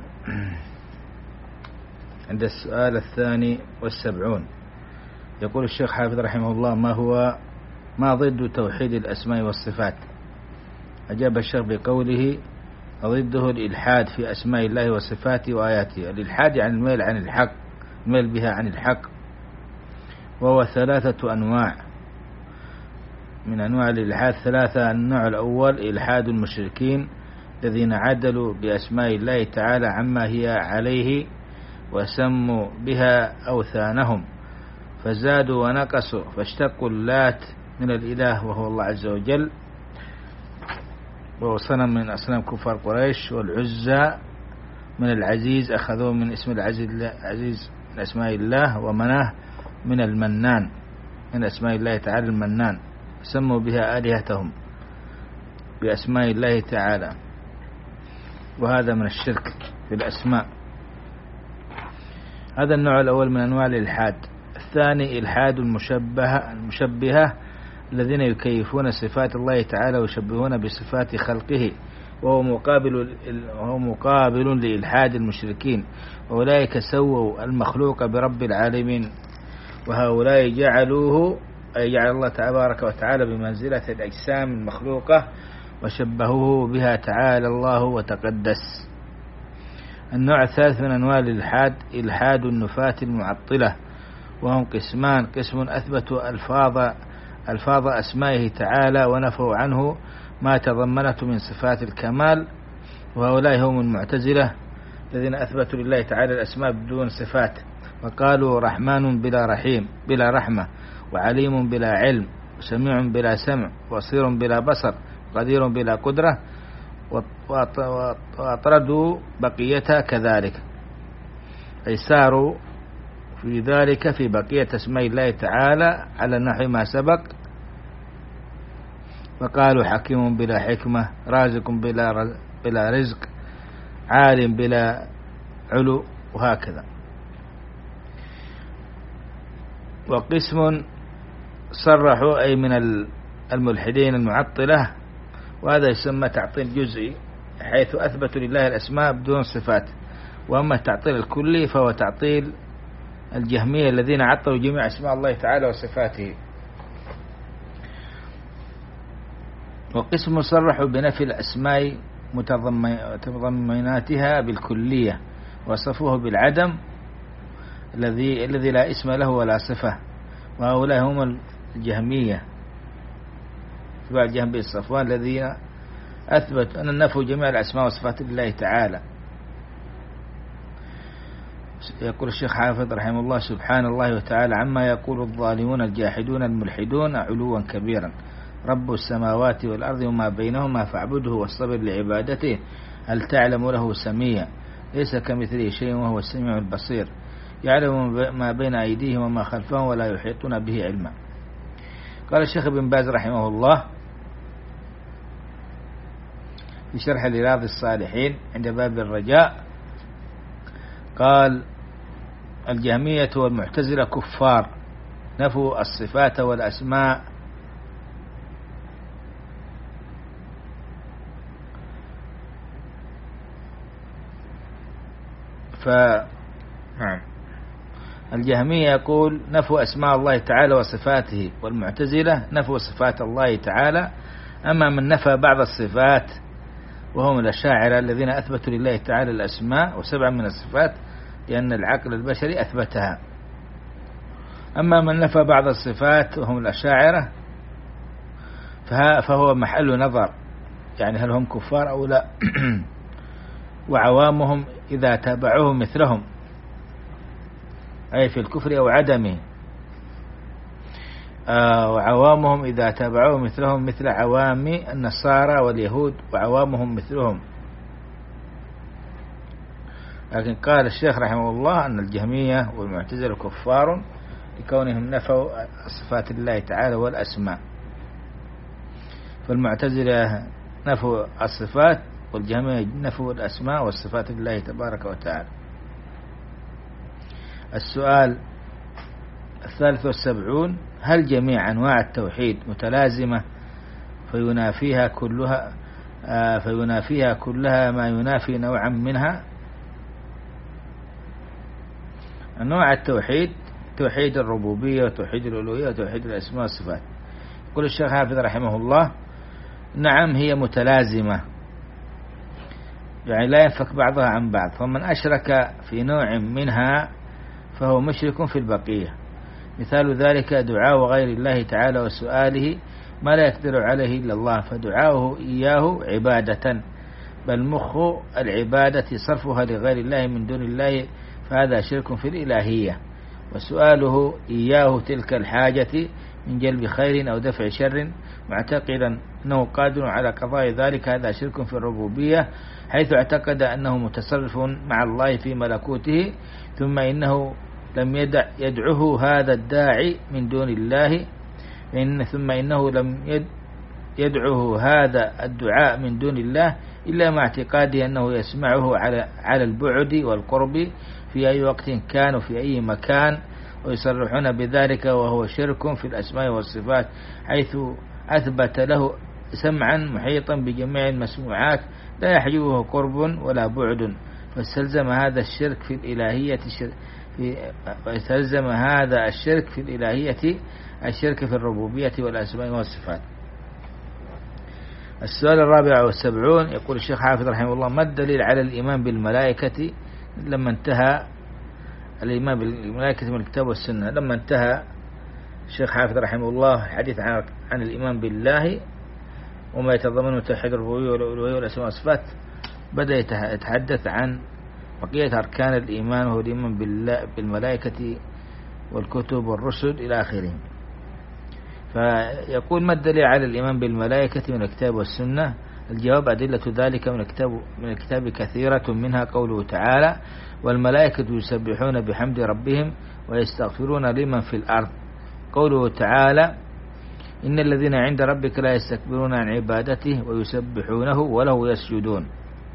عند السؤال الثاني والسبعون. يقول الشيخ حافظ رحمه الله: ما هو ما ضد توحيد الأسماء والصفات؟ أجاب الشيخ بقوله: ضده الإلحاد في أسماء الله وصفاته وآياته. الإلحاد يعني الميل عن الحق، الميل بها عن الحق، وهو ثلاثة أنواع من أنواع الإلحاد. ثلاثة: النوع الأول إلحاد المشركين الذين عدلوا بأسماء الله تعالى عما هي عليه وسموا بها أوثانهم فزادوا ونقصوا، فاشتقوا اللات من الإله وهو الله عز وجل، وهو صنم من أصنام كفار قريش، والعزى من العزيز أخذوه من اسم العزيز من أسماء الله، ومناه من المنان من أسماء الله تعالى المنان، سموا بها آلهتهم بأسماء الله تعالى، وهذا من الشرك في الأسماء. هذا النوع الأول من أنواع الإلحاد. الثاني إلحاد المشبهة المشبهة الذين يكيفون صفات الله تعالى ويشبهون بصفات خلقه، وهو مقابل وهو مقابل لإلحاد المشركين، وأولئك سووا المخلوق برب العالمين، وهؤلاء جعلوه أي جعل الله تبارك وتعالى بمنزلة الأجسام المخلوقة وشبهوه بها تعالى الله وتقدس. النوع الثالث من أنواع الإلحاد إلحاد النفاة المعطلة، وهم قسمان: قسم أثبتوا ألفاظ ألفاظ أسمائه تعالى ونفوا عنه ما تضمنته من صفات الكمال، وهؤلاء هم المعتزلة الذين أثبتوا لله تعالى الأسماء بدون صفات، وقالوا رحمن بلا رحيم بلا رحمة، وعليم بلا علم، وسميع بلا سمع، وبصير بلا بصر، قدير بلا قدرة، وأطردوا بقيتها كذلك، أي ساروا في ذلك في بقية اسماء الله تعالى على نحو ما سبق، وقالوا حكيم بلا حكمة، رازق بلا بلا رزق، عالم بلا علو، وهكذا. وقسم صرحوا أي من الملحدين المعطلة، وهذا يسمى تعطيل جزئي، حيث أثبتوا لله الأسماء بدون صفات. وأما التعطيل الكلي فهو تعطيل الجهمية الذين عطلوا جميع أسماء الله تعالى وصفاته. وقسم صرحوا بنفي الأسماء متضمناتها بالكلية، وصفوه بالعدم الذي الذي لا اسم له ولا صفة، وهؤلاء هم الجهمية تبع الجهم بن صفوان الذين أثبتوا أن نفوا جميع الأسماء وصفات الله تعالى. يقول الشيخ حافظ رحمه الله: سبحان الله وتعالى عما يقول الظالمون الجاحدون الملحدون علوا كبيرا، رب السماوات والأرض وما بينهما فاعبده واصطبر لعبادته، هل تعلم له سميا، ليس كمثله شيء وهو السميع البصير، يعلم ما بين أيديهم وما خلفهم ولا يحيطون به علما. قال الشيخ ابن باز رحمه الله في شرح رياض الصالحين عند باب الرجاء، قال: الجهمية والمعتزلة كفار، نفوا الصفات والأسماء ف نعم الجهمية يقول نفوا أسماء الله تعالى وصفاته، والمعتزلة نفوا صفات الله تعالى. أما من نفى بعض الصفات وهم الأشاعرة الذين أثبتوا لله تعالى الأسماء وسبعا من الصفات لأن العقل البشري أثبتها. أما من نفى بعض الصفات وهم الأشاعرة فهو محل نظر، يعني هل هم كفار أو لا. وعوامهم إذا تابعوهم مثلهم، أي في الكفر أو عدمه. آه وعوامهم إذا تابعوهم مثلهم مثل عوام النصارى واليهود وعوامهم مثلهم. لكن قال الشيخ رحمه الله أن الجهمية والمعتزلة كفار لكونهم نفوا صفات الله تعالى والأسماء، فالمعتزلة نفوا الصفات والجهمية نفوا الأسماء والصفات لله تبارك وتعالى. السؤال الثالث والسبعون: هل جميع أنواع التوحيد متلازمة فينافيها كلها آه فينافيها كلها ما ينافي نوعا منها؟ أنواع التوحيد توحيد الربوبية وتوحيد الألوهية وتوحيد الأسماء والصفات. يقول الشيخ حافظ رحمه الله: نعم هي متلازمة، يعني لا ينفك بعضها عن بعض، فمن أشرك في نوع منها فهو مشرك في البقية. مثال ذلك دعاء غير الله تعالى وسؤاله ما لا يقدر عليه إلا الله، فدعاؤه إياه عبادة، بل مخ العبادة صرفها لغير الله من دون الله، فهذا شرك في الإلهية. وسؤاله إياه تلك الحاجة من جلب خير أو دفع شر معتقدا أنه قادر على قضاء ذلك، هذا شرك في الربوبية، حيث اعتقد أنه متصرف مع الله في ملكوته، ثم إنه لم يدع يدعه هذا الداعي من دون الله إن ثم إنه لم يدعه هذا الدعاء من دون الله إلا مع اعتقاده أنه يسمعه على على البعد والقرب في أي وقت كان وفي أي مكان، ويصرحون بذلك، وهو شرك في الأسماء والصفات، حيث أثبت له سمعا محيطا بجميع المسموعات لا يحجبه قرب ولا بعد، فاستلزم هذا الشرك في الإلهية في فاستلزم هذا الشرك في الإلهية الشرك في الربوبية والأسماء والصفات. السؤال الرابع والسبعون: يقول الشيخ حافظ رحمه الله: ما الدليل على الإيمان بالملائكة لما انتهى الإيمان بالملائكة من الكتاب والسنة؟ لما انتهى الشيخ حافظ رحمه الله الحديث عن, عن الإيمان بالله وما يتضمن توحيد الربوبية والألوهية والأسماء والصفات، بدأ يتحدث عن بقية أركان الإيمان، وهو الإيمان بالملائكة والكتب والرسل إلى آخره. فيقول: ما الدليل على الإيمان بالملائكة من الكتاب والسنة؟ الجواب: أدلة ذلك من الكتاب من الكتاب كثيرة، منها قوله تعالى: والملائكة يسبحون بحمد ربهم ويستغفرون لمن في الأرض. قوله تعالى: إن الذين عند ربك لا يستكبرون عن عبادته ويسبحونه وله يسجدون.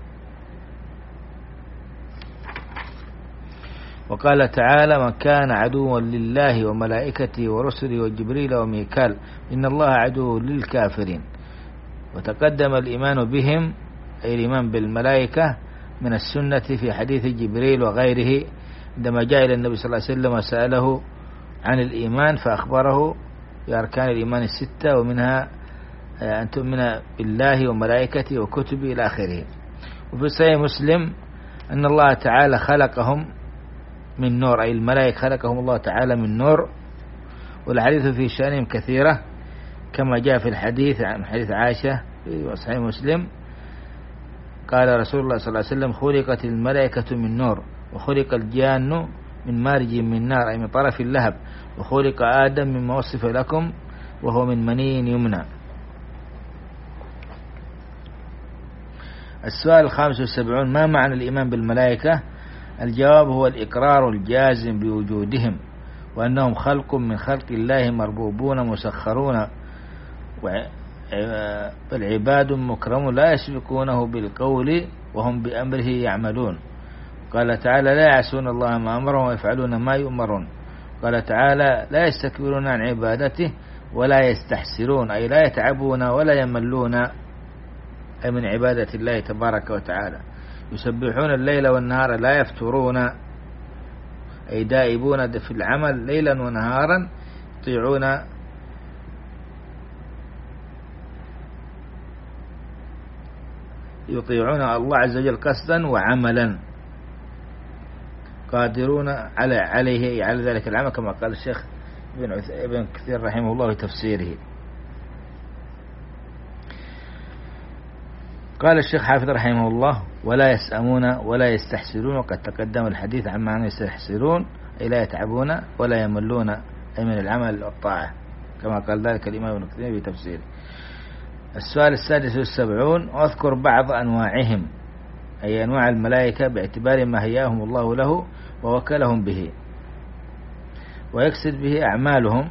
وقال تعالى: من كان عدوا لله وملائكته ورسله وجبريل وميكال إن الله عدو للكافرين. وتقدم الإيمان بهم أي الإيمان بالملائكة من السنة في حديث جبريل وغيره، عندما جاء إلى النبي صلى الله عليه وسلم وسأله عن الإيمان فأخبره بأركان الإيمان الستة، ومنها أن تؤمن بالله وملائكته وكتبه إلى آخره. وفي صحيح مسلم أن الله تعالى خلقهم من نور، أي الملائكة خلقهم الله تعالى من نور، والحديث في شأنهم كثيرة كما جاء في الحديث عن حديث عائشة في صحيح مسلم قال رسول الله صلى الله عليه وسلم: خلقت الملائكة من نور، وخلق الجان من مارج من نار، أي من طرف اللهب، وخلق آدم مما وصف لكم وهو من مني يمنى. السؤال الخامس والسبعون: ما معنى الإيمان بالملائكة؟ الجواب: هو الإقرار الجازم بوجودهم، وأنهم خلق من خلق الله مربوبون مسخرون، والعباد مكرمون لا يسبقونه بالقول وهم بأمره يعملون. قال تعالى: لا يعصون الله ما أمرهم ويفعلون ما يؤمرون. قال تعالى: لا يستكبرون عن عبادته ولا يستحسرون، أي لا يتعبون ولا يملون، أي من عبادة الله تبارك وتعالى. يسبحون الليل والنهار لا يفترون، أي دائبون في العمل ليلا ونهارا، يطيعون يطيعون الله عز وجل قصدا وعملا، قادرون على عليه على ذلك العمل، كما قال الشيخ ابن كثير رحمه الله في تفسيره. قال الشيخ حافظ رحمه الله: ولا يسأمون ولا يستحسرون، وقد تقدم الحديث عن معنى يستحسرون، أي لا يتعبون ولا يملون، أي من العمل والطاعة، كما قال ذلك الإمام ابن كثير في تفسيره. السؤال السادس والسبعون: أذكر بعض أنواعهم، أي أنواع الملائكة باعتبار ما هياهم الله له ووكلهم به، ويقصد به أعمالهم.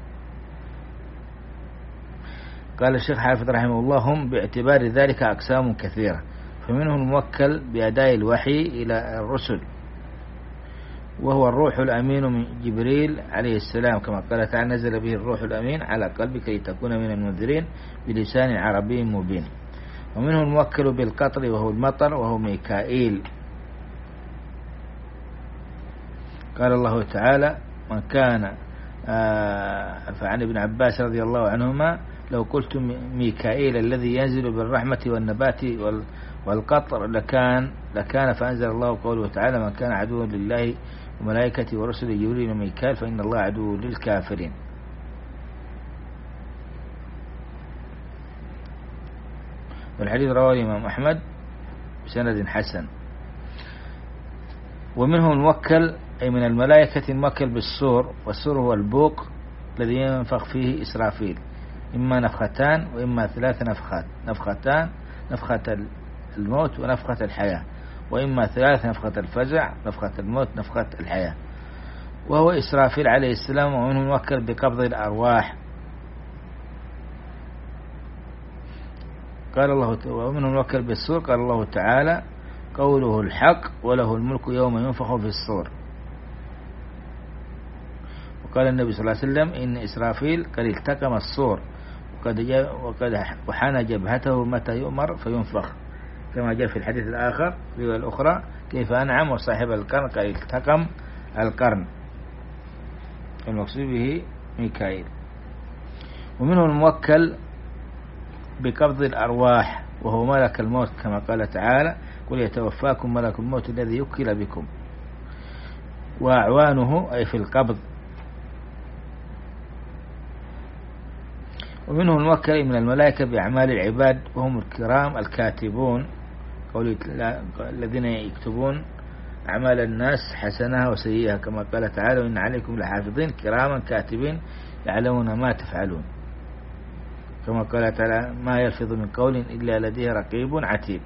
قال الشيخ حافظ رحمه الله: هم باعتبار ذلك أقسام كثيرة، فمنهم الموكل بأداء الوحي إلى الرسل، وهو الروح الأمين من جبريل عليه السلام، كما قال تعالى: نزل به الروح الأمين على قلبك لتكون من المنذرين بلسان عربي مبين. ومنهم الموكل بالقطر وهو المطر، وهو ميكائيل. قال الله تعالى: من كان آه فعن ابن عباس رضي الله عنهما: لو قلت ميكائيل الذي ينزل بالرحمة والنبات والقطر لكان لكان فأنزل الله قوله تعالى: من كان عدوا لله وملائكته ورسله جبريل وميكائيل فإن الله عدو للكافرين. والحديث رواه الإمام أحمد بسند حسن. ومنهم الموكل، أي من الملائكة الموكل بالسور، والسور هو البوق الذي ينفخ فيه إسرافيل، إما نفختان وإما ثلاث نفخات، نفختان نفخة الموت ونفخة الحياة، وإما ثلاث نفخة الفزع، نفخة الموت، نفخة الحياة، وهو إسرافيل عليه السلام. ومنهم الموكل بقبض الأرواح، قال الله. ومنهم الموكل بالسور، قال الله تعالى: قوله الحق وله الملك يوم ينفخ في الصور. وقال النبي صلى الله عليه وسلم: إن إسرافيل قد التقم الصور وقد وقد وحنى جبهته متى يؤمر فينفخ، كما جاء في الحديث الآخر في الأخرى: كيف أنعم وصاحب القرن قد التقم القرن، المقصود به ميكائيل. ومنهم الموكل بقبض الأرواح، وهو ملك الموت، كما قال تعالى: قل يتوفاكم ملك الموت الذي يوكل بكم، وأعوانه أي في القبض. ومنهم الموكل من الملائكة بأعمال العباد، وهم الكرام الكاتبون، الذين يكتبون أعمال الناس حسنها وسيئها، كما قال تعالى: وإن عليكم لحافظين كراما كاتبين يعلمون ما تفعلون، كما قال تعالى: ما يلفظ من قول إلا لديه رقيب عتيد.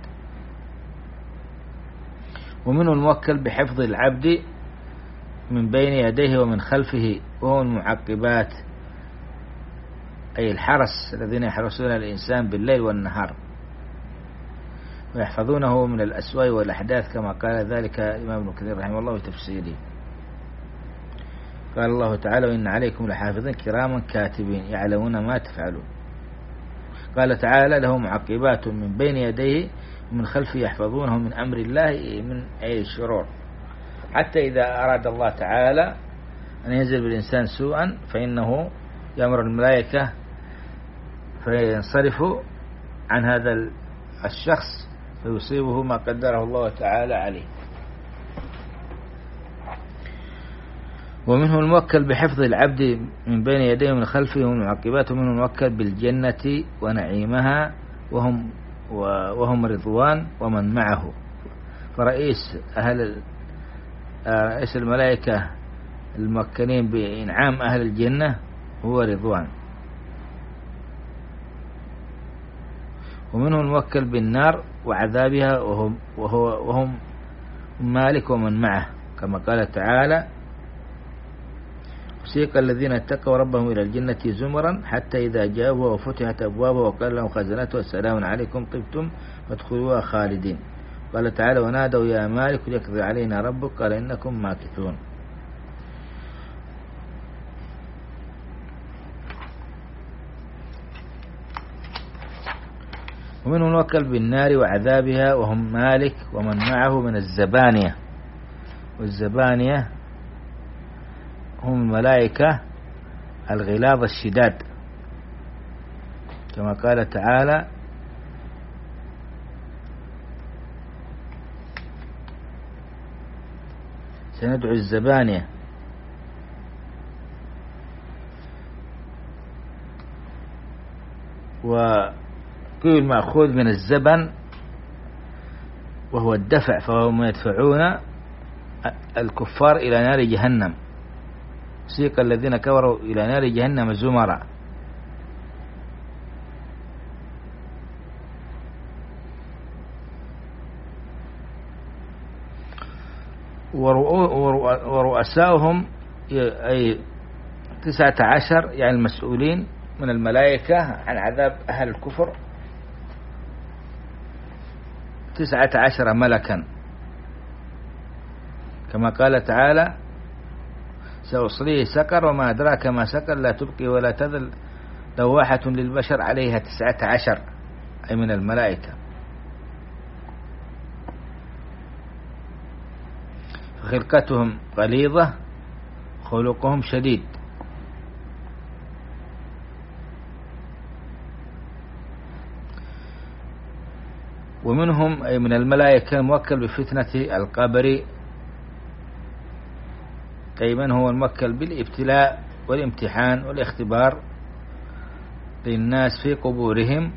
ومنه الموكل بحفظ العبد من بين يديه ومن خلفه، وهو المعقبات، أي الحرس الذين يحرسون الإنسان بالليل والنهار ويحفظونه من الأسواء والأحداث، كما قال ذلك الإمام ابن كثير رحمه الله في تفسيره. قال الله تعالى: وإن عليكم لحافظين كراما كاتبين يعلمون ما تفعلون. قال تعالى: له معقبات من بين يديه ومن خلفه يحفظونه من أمر الله، من أي الشرور، حتى إذا أراد الله تعالى أن ينزل بالإنسان سوءا فإنه يأمر الملائكة فينصرفوا عن هذا الشخص فيصيبه ما قدره الله تعالى عليه. ومنه الموكل بحفظ العبد من بين يديه ومن خلفه ومن معقبات، ومنه الموكل بالجنة ونعيمها، وهم وهم رضوان ومن معه. فرئيس أهل رئيس الملائكة الموكلين بإنعام أهل الجنة هو رضوان. ومنهم الموكل بالنار وعذابها، وهم, وهو وهم مالك ومن معه، كما قال تعالى: سيق الذين اتقوا ربهم إلى الجنة زمرا حتى إذا جاءوا وفتحت أبوابها وقال لهم خزنتها السلام عليكم طبتم فادخلوها خالدين. قال تعالى: ونادوا يا مالك ليقضي علينا ربك قال إنكم ماكثون. ومنهم الموكل بالنار وعذابها وهم مالك ومن معه من الزبانية، والزبانية هم الملائكة الغلاظ الشداد، كما قال تعالى: سندعو الزبانية. وقيل مأخوذ من الزبن وهو الدفع، فهم يدفعون الكفار إلى نار جهنم، سيق الذين كفروا إلى نار جهنم زمرا. ورؤساؤهم أي تسعة عشر، يعني المسؤولين من الملائكة عن عذاب أهل الكفر تسعة عشر ملكا، كما قال تعالى: سأصليه سقر وما أدراك ما سقر لا تبقي ولا تذل لواحة للبشر عليها تسعة عشر، أي من الملائكة. خلقتهم غليظة خلقهم شديد. ومنهم أي من الملائكة الموكل بفتنة القبر، أي من هو الموكل بالابتلاء والامتحان والاختبار للناس في قبورهم،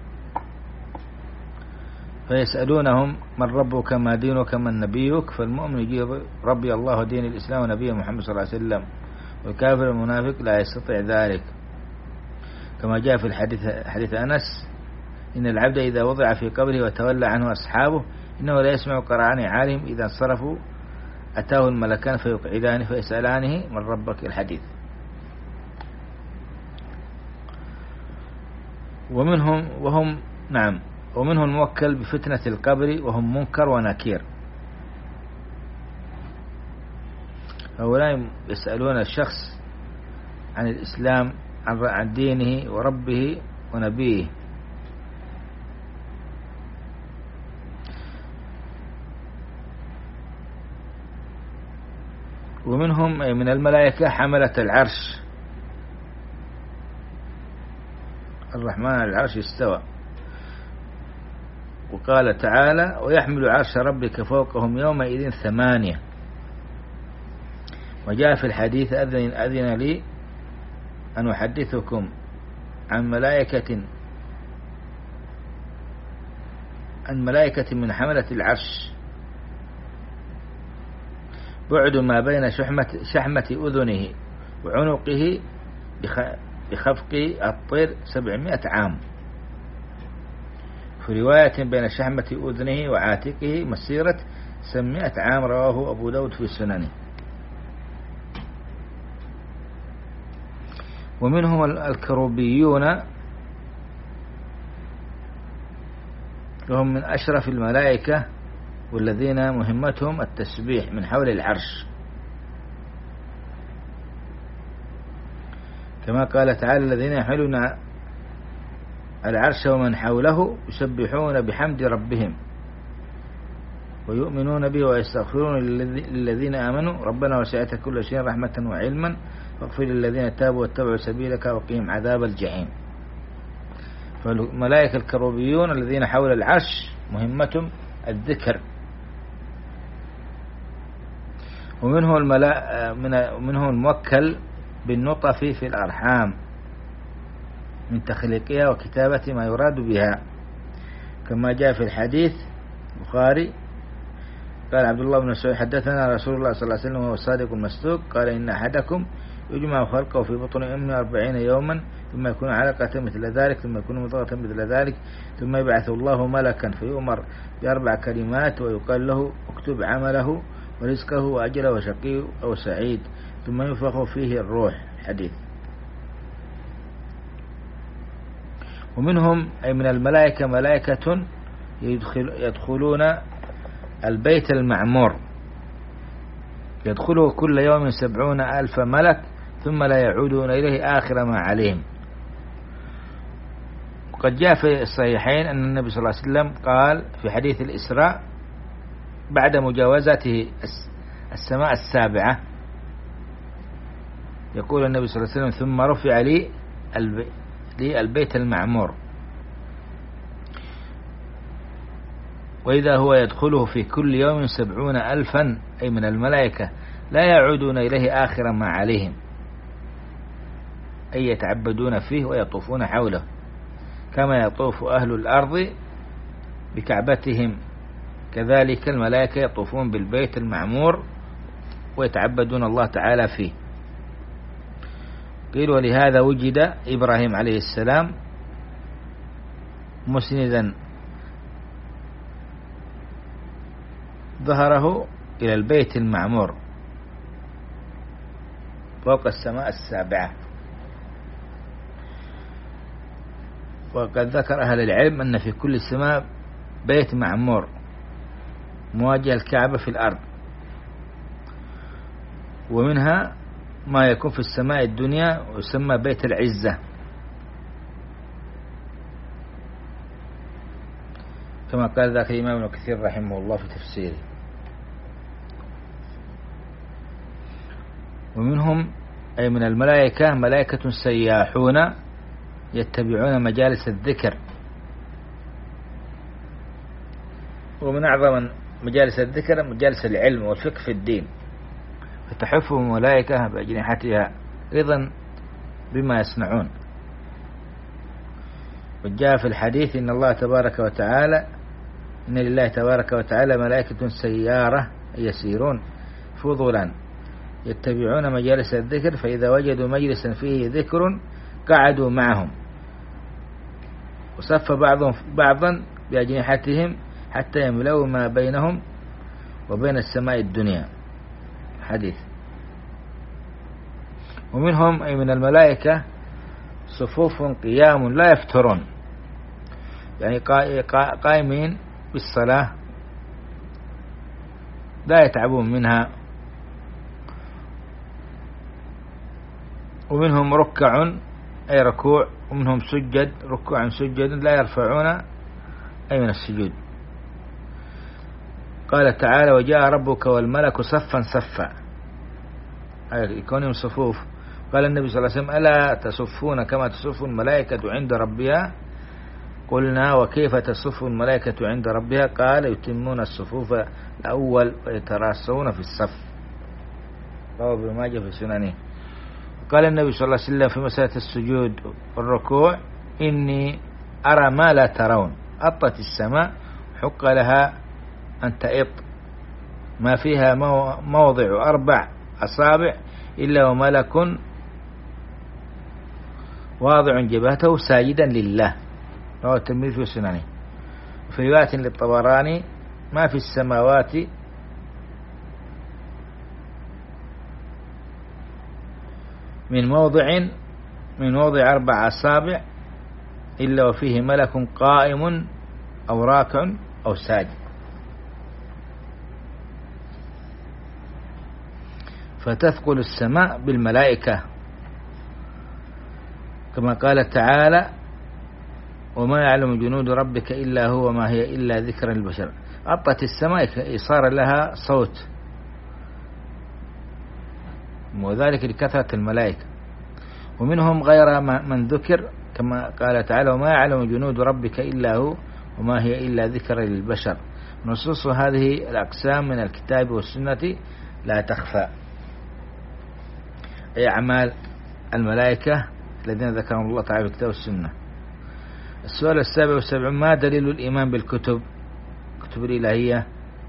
فيسألونهم: من ربك ما دينك من نبيك؟ فالمؤمن يجيب: ربي الله دين الإسلام ونبي محمد صلى الله عليه وسلم. والكافر المنافق لا يستطيع ذلك، كما جاء في الحديث حديث أنس: إن العبد إذا وضع في قبره وتولى عنه أصحابه إنه لا يسمع قرعان عالم إذا انصرفوا أتاه الملكان فيقعدانه فيسألانه: من ربك؟ الحديث. ومنهم وهم نعم ومنهم الموكل بفتنة القبر وهم منكر ونكير. هؤلاء يسألون الشخص عن الإسلام، عن دينه وربه ونبيه. ومنهم من الملائكة حملة العرش، الرحمن على العرش استوى. وقال تعالى: ويحمل عرش ربك فوقهم يومئذ ثمانية. وجاء في الحديث: أذن, أذن لي أن أحدثكم عن ملائكة عن ملائكة من حملة العرش بعد ما بين شحمة, شحمة أذنه وعنقه بخفق الطير سبعمائة عام، في رواية بين شحمة أذنه وعاتقه مسيرة سبعمائة عام، رواه أبو داود في سننه. ومنهم الكروبيون وهم من أشرف الملائكة، والذين مهمتهم التسبيح من حول العرش، كما قال تعالى: الذين يحملون العرش ومن حوله يسبحون بحمد ربهم ويؤمنون به ويستغفرون للذين آمنوا ربنا وسعت كل شيء رحمة وعلما فاغفر للذين تابوا واتبعوا سبيلك وقهم عذاب الجحيم. فالملائكة الكروبيون الذين حول العرش مهمتهم الذكر. ومنه الملا... منه الموكل بالنطف في الأرحام من تخليقها وكتابة ما يراد بها، كما جاء في الحديث البخاري قال عبد الله بن مسعود: حدثنا رسول الله صلى الله عليه وسلم وهو الصادق المصدوق قال: إن أحدكم يجمع خلقه في بطن أمه أربعين يوما ثم يكون علقة مثل ذلك ثم يكون مضغة مثل ذلك ثم يبعث الله ملكا فيؤمر بأربع كلمات ويقال له: اكتب عمله ورزقه وأجله وشقي أو سعيد، ثم ينفخ فيه الروح. حديث. ومنهم أي من الملائكة ملائكة يدخل يدخلون البيت المعمور، يدخله كل يوم سبعون ألف ملك ثم لا يعودون إليه آخر ما عليهم. وقد جاء في الصحيحين أن النبي صلى الله عليه وسلم قال في حديث الإسراء بعد مجاوزته السماء السابعة، يقول النبي صلى الله عليه وسلم: ثم رفع لي البيت المعمور، وإذا هو يدخله في كل يوم سبعون ألفا، أي من الملائكة، لا يعودون إليه آخر ما عليهم، أي يتعبدون فيه ويطوفون حوله كما يطوف أهل الأرض بكعبتهم، كذلك الملائكة يطوفون بالبيت المعمور ويتعبدون الله تعالى فيه. قيل: ولهذا وجد إبراهيم عليه السلام مسندا ظهره إلى البيت المعمور فوق السماء السابعة. وقد ذكر أهل العلم أن في كل سماء بيت معمور مواجه الكعبة في الأرض، ومنها ما يكون في السماء الدنيا ويسمى بيت العزة، كما قال ذاك الإمام ابن كثير رحمه الله في تفسيره. ومنهم أي من الملائكة ملائكة سياحون يتبعون مجالس الذكر، ومن أعظم مجالس الذكر مجالس العلم والفقه في الدين، فتحفهم ملائكة بأجنحتها رضا بما يصنعون. وجاء في الحديث: إن الله تبارك وتعالى إن لله تبارك وتعالى ملائكة سيارة يسيرون فضلا يتبعون مجالس الذكر، فإذا وجدوا مجلسا فيه ذكر قعدوا معهم، وصف بعضهم بعضا بأجنحتهم حتى يملأوا ما بينهم وبين السماء الدنيا. حديث. ومنهم أي من الملائكة صفوف قيام لا يفترون، يعني قائمين بالصلاة لا يتعبون منها. ومنهم ركع أي ركوع، ومنهم سجد ركوع سجد لا يرفعون أي من السجود. قال تعالى: وجاء ربك والملك صفا صفا، يكونهم صفوف. قال النبي صلى الله عليه وسلم: ألا تصفون كما تصف الملائكة عند ربها؟ قلنا: وكيف تصف الملائكة عند ربها؟ قال: يتمون الصفوف الأول ويتراصون في الصف. رواه ابن ماجه في سننه. قال النبي صلى الله عليه وسلم في مسألة السجود والركوع: إني أرى ما لا ترون، أطت السماء حق لها أن تئط، ما فيها موضع أربع أصابع إلا وملك واضع جبهته ساجدا لله. رواه الترمذي في سننه. في رواية للطبراني: ما في السماوات من موضع من موضع أربع أصابع إلا وفيه ملك قائم أو راكع أو ساجد. فتثقل السماء بالملائكة، كما قال تعالى: وما يعلم جنود ربك إلا هو وما هي إلا ذكرى للبشر. أطت السماء صار لها صوت، وذلك لكثرة الملائكة. ومنهم غير من ذكر، كما قال تعالى: وما يعلم جنود ربك إلا هو وما هي إلا ذكرى للبشر. نصوص هذه الأقسام من الكتاب والسنة لا تخفى، أي أعمال الملائكة الذين ذكرهم الله تعالى في الكتاب والسنة. السؤال السابع والسبعون: ما دليل الإيمان بالكتب كتب الإلهية،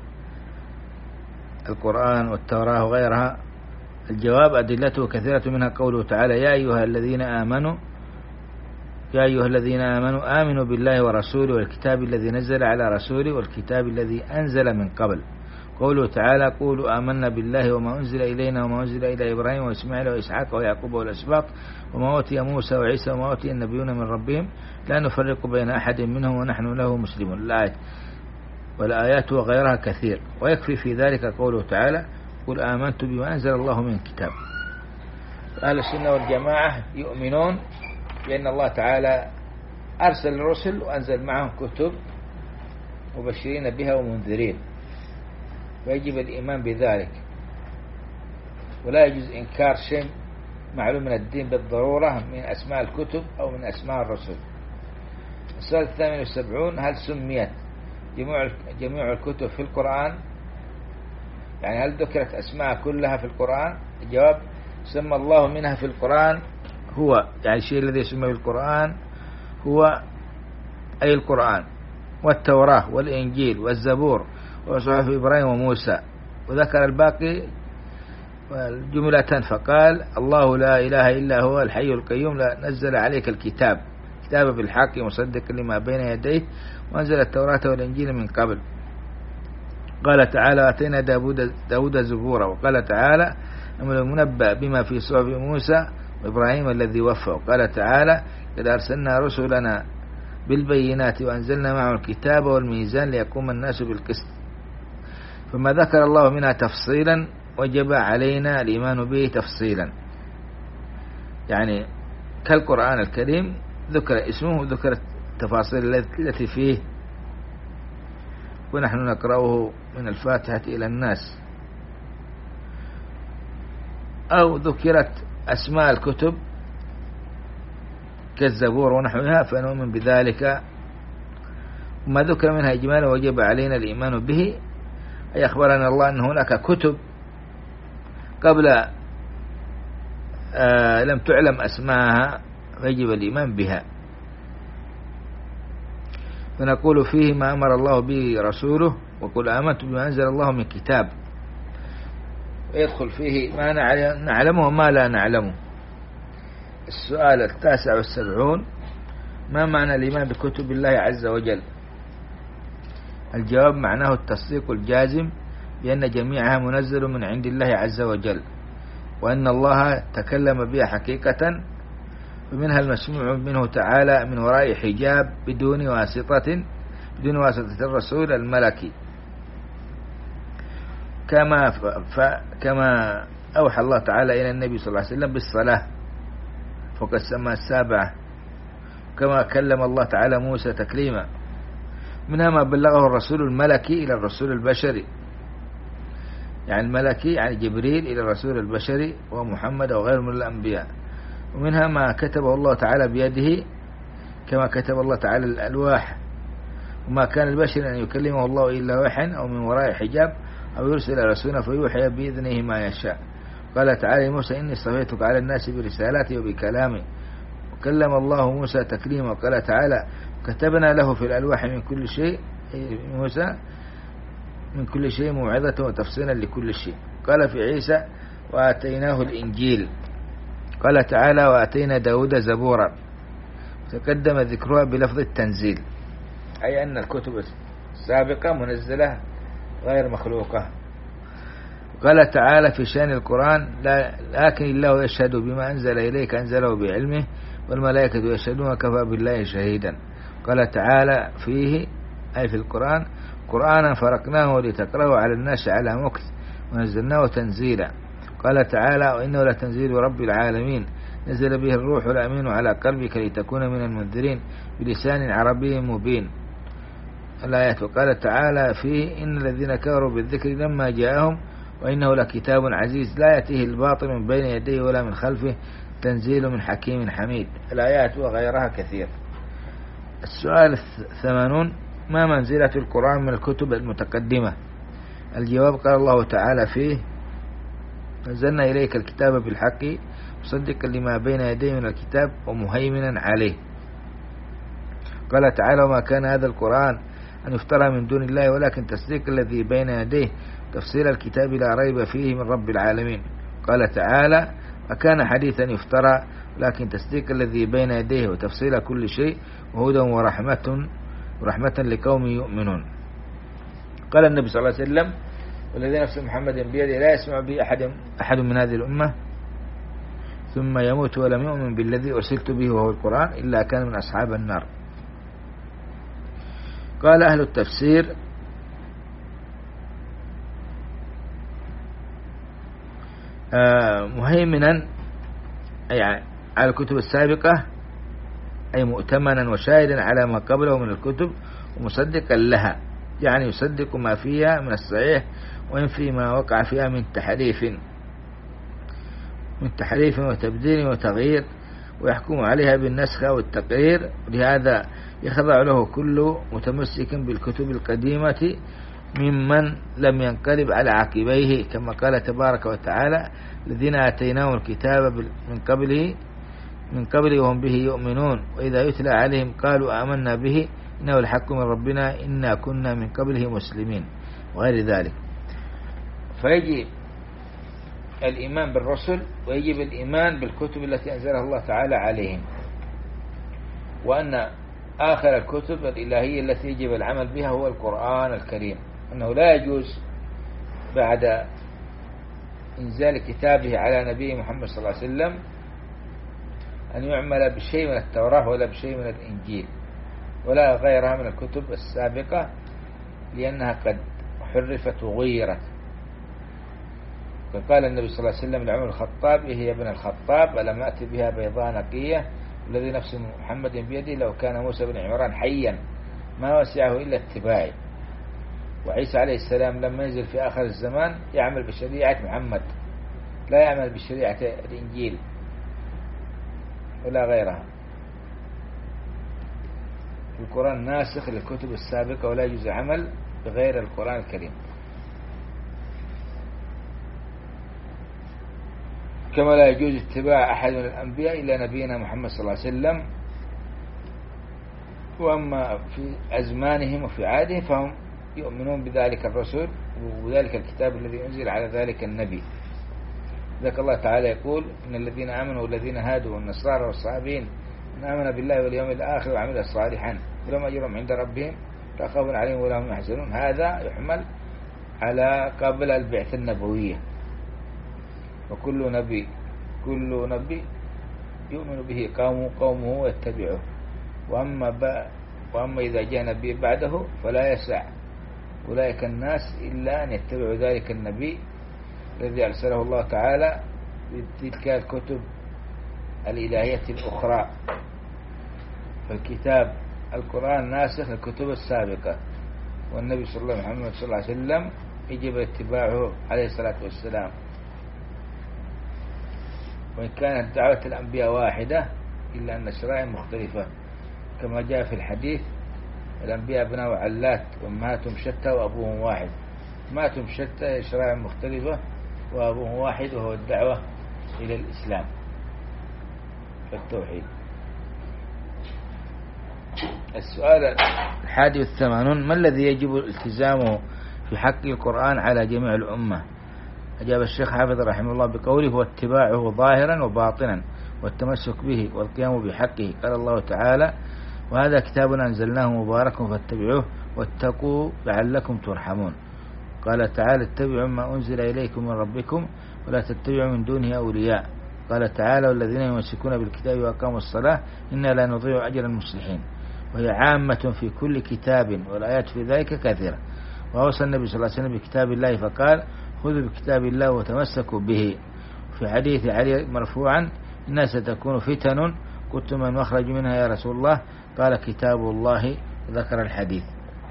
القرآن والتوراة وغيرها؟ الجواب: أدلته كثيرة، منها قوله تعالى: يا أيها الذين آمنوا يا أيها الذين آمنوا آمنوا بالله ورسوله والكتاب الذي نزل على رسوله والكتاب الذي أنزل من قبل. قوله تعالى: قولوا آمنا بالله وما أنزل إلينا وما أنزل إلى إبراهيم وإسماعيل وإسحاق ويعقوب والأسباط وما أوتي موسى وعيسى وما أوتي النبيون من ربهم لا نفرق بين أحد منهم ونحن له مسلمون. الآيات والآيات وغيرها كثير، ويكفي في ذلك قوله تعالى: قل آمنت بما أنزل الله من كتاب. أهل السنة والجماعة يؤمنون بأن الله تعالى أرسل الرسل وأنزل معهم كتب مبشرين بها ومنذرين، ويجب الإيمان بذلك، ولا يجوز إنكار شيء معلوم من الدين بالضرورة من أسماء الكتب أو من أسماء الرسل. السؤال الثامن والسبعون: هل سميت جميع جميع الكتب في القرآن؟ يعني هل ذكرت أسماء كلها في القرآن؟ الجواب: سمى الله منها في القرآن هو، يعني الشيء الذي يسمى بالقرآن هو أي القرآن والتوراة والإنجيل والزبور وصحف إبراهيم وموسى، وذكر الباقي جملة فقال: الله لا إله إلا هو الحي القيوم لا نزل عليك الكتاب كتاب بالحق مصدق لما بين يديه وأنزل التوراة والإنجيل من قبل. قال تعالى: آتينا داود, داود زبورا. وقال تعالى: أمر المنبأ بما في صحف موسى وإبراهيم الذي وفى. وقال تعالى: قد أرسلنا رسلنا بالبينات وأنزلنا معه الكتاب والميزان ليقوم الناس بالقسط. فما ذكر الله منها تفصيلا وجب علينا الإيمان به تفصيلا، يعني كالقرآن الكريم ذكر اسمه وذكر التفاصيل التي فيه، ونحن نقرأه من الفاتحة إلى الناس. أو ذكرت أسماء الكتب كالزبور ونحوها فنؤمن بذلك. وما ذكر منها إجمالا وجب علينا الإيمان به، أي أخبرنا الله أن هناك كتب قبل آه لم تعلم أسماءها فيجب الإيمان بها. فنقول فيه ما أمر الله به رسوله، وقل آمنت بما أنزل الله من كتاب، ويدخل فيه ما نعلمه وما لا نعلمه. السؤال التاسع والسبعون: ما معنى الإيمان بكتب الله عز وجل؟ الجواب: معناه التصديق الجازم بأن جميعها منزل من عند الله عز وجل، وأن الله تكلم بها حقيقة، ومنها المسموع منه تعالى من وراء حجاب بدون واسطة بدون واسطة الرسول الملكي، كما ف... ف... كما أوحى الله تعالى إلى النبي صلى الله عليه وسلم بالصلاة فوق السماء السابعة، كما كلم الله تعالى موسى تكليما. منها ما بلغه الرسول الملكي إلى الرسول البشري، يعني الملكي يعني جبريل إلى الرسول البشري ومحمد وغيره من الأنبياء. ومنها ما كتبه الله تعالى بيده كما كتب الله تعالى الألواح، وما كان البشر أن يكلمه الله إلا وحيا أو من وراء حجاب أو يرسل رسولا فيوحي بإذنه ما يشاء. قال تعالى موسى: إني اصطفيتك على الناس برسالاتي وبكلامي. وكلم الله موسى تكليما. وقال تعالى: كتبنا له في الألواح من كل شيء موسى من كل شيء موعظة وتفصيلا لكل شيء. قال في عيسى: وآتيناه الإنجيل. قال تعالى: وآتينا داود زبورا. تقدم ذكرها بلفظ التنزيل، أي أن الكتب السابقة منزلة غير مخلوقة. قال تعالى في شأن القرآن: لكن الله يشهد بما أنزل إليك أنزله بعلمه والملائكة يشهدون كفى بالله شهيدا. قال تعالى فيه أي في القرآن: قرآنا فرقناه لتقرأه على الناس على مكث ونزلناه تنزيلا. قال تعالى: وإنه لتنزيل رب العالمين نزل به الروح الأمين على قلبك لتكون من المنذرين بلسان عربي مبين. الآيات. وقال تعالى فيه: إن الذين كفروا بالذكر لما جاءهم وإنه لكتاب عزيز لا يأتيه الباطل من بين يديه ولا من خلفه تنزيل من حكيم حميد. الآيات وغيرها كثير. السؤال الثمانون: ما منزلة القرآن من الكتب المتقدمة؟ الجواب: قال الله تعالى فيه: نزلنا إليك الكتاب بالحق مصدقا لما بين يديه من الكتاب ومهيمنا عليه. قال تعالى: وما كان هذا القرآن أن يفترى من دون الله ولكن تصديق الذي بين يديه تفسير الكتاب لا ريب فيه من رب العالمين. قال تعالى: أكان حديثا يفترى لكن تصديق الذي بين يديه وتفصيل كل شيء وهدى ورحمة ورحمة لقوم يؤمنون. قال النبي صلى الله عليه وسلم: والذي نفس محمد بيده لا يسمع به أحد, أحد من هذه الأمة ثم يموت ولم يؤمن بالذي أرسلت به وهو القرآن إلا كان من أصحاب النار. قال أهل التفسير: آه مهيمنا أي على الكتب السابقة أي مؤتمنا وشاهدا على ما قبله من الكتب ومصدقا لها، يعني يصدق ما فيها من الصحيح وينفي ما وقع فيها من تحريف من تحريف وتبديل وتغيير، ويحكم عليها بالنسخ أو التقرير. لهذا يخضع له كل متمسك بالكتب القديمة ممن لم ينقلب على عقبيه، كما قال تبارك وتعالى: الذين آتيناهم الكتاب من قبله من قبل وهم به يؤمنون وإذا يتلى عليهم قالوا آمنا به إنه الحق من ربنا إنا كنا من قبله مسلمين، وغير ذلك. فيجب الإيمان بالرسل ويجب الإيمان بالكتب التي أنزلها الله تعالى عليهم، وأن آخر الكتب الإلهية التي يجب العمل بها هو القرآن الكريم، أنه لا يجوز بعد إنزال كتابه على نبي محمد صلى الله عليه وسلم أن يعمل بشيء من التوراة ولا بشيء من الإنجيل ولا غيرها من الكتب السابقة، لأنها قد حرفت وغيرت. فقال النبي صلى الله عليه وسلم لعمر الخطاب: هي ابن الخطاب ألم أتي بها بيضاء نقية الذي نفس محمد بيده لو كان موسى بن عمران حيا ما وسعه إلا اتباعي. وعيسى عليه السلام لما ينزل في آخر الزمان يعمل بشريعة محمد، لا يعمل بشريعة الإنجيل ولا غيرها. القرآن ناسخ للكتب السابقة ولا يجوز عمل بغير القرآن الكريم، كما لا يجوز اتباع أحد من الأنبياء إلا نبينا محمد صلى الله عليه وسلم. وأما في أزمانهم وفي عادهم فهم يؤمنون بذلك الرسول وذلك الكتاب الذي أنزل على ذلك النبي. ذلك الله تعالى يقول: إن الذين آمنوا والذين هادوا والنصارى والصابين من آمن بالله واليوم الآخر وعمل صالحا ولهم أجرهم عند ربهم لا خوف عليهم ولا هم يحزنون. هذا يحمل على قبل البعثة النبوية، وكل نبي كل نبي يؤمن به قومه قومه ويتبعه، وأما, وأما إذا جاء نبي بعده فلا يسع أولئك الناس إلا أن يتبعوا ذلك النبي الذي أرسله الله تعالى بتلك الكتب الإلهية الأخرى. فالكتاب القرآن ناسخ الكتب السابقة، والنبي صلى الله محمد صلى الله عليه وسلم يجب اتباعه عليه الصلاة والسلام. وإن كانت دعوة الأنبياء واحدة إلا أن الشرائع مختلفة، كما جاء في الحديث: الأنبياء ابناء علات وأمهاتهم شتى وأبوهم واحد. أمهاتهم شتى شرائع مختلفة وأبوهم واحد، وهو الدعوة إلى الإسلام والتوحيد. السؤال الحادي والثمانون: ما الذي يجب التزامه في حق القرآن على جميع الأمة؟ أجاب الشيخ حافظ رحمه الله بقوله: هو اتباعه ظاهرا وباطنا والتمسك به والقيام بحقه. قال الله تعالى: وهذا كتاب أنزلناه مبارك فاتبعوه واتقوا لعلكم ترحمون. قال تعالى: اتبعوا ما أنزل إليكم من ربكم ولا تتبعوا من دونه أولياء. قال تعالى: والذين يمسكون بالكتاب وأقاموا الصلاة إنا لا نضيع أجر المصلحين. وهي عامة في كل كتاب، والآيات في ذلك كثيرة. وأوصى النبي صلى الله عليه وسلم بكتاب الله فقال: خذوا بكتاب الله وتمسكوا به. في حديث علي مرفوعا: إنها ستكون فتن قلت من مخرج منها يا رسول الله؟ قال: كتاب الله. ذكر الحديث.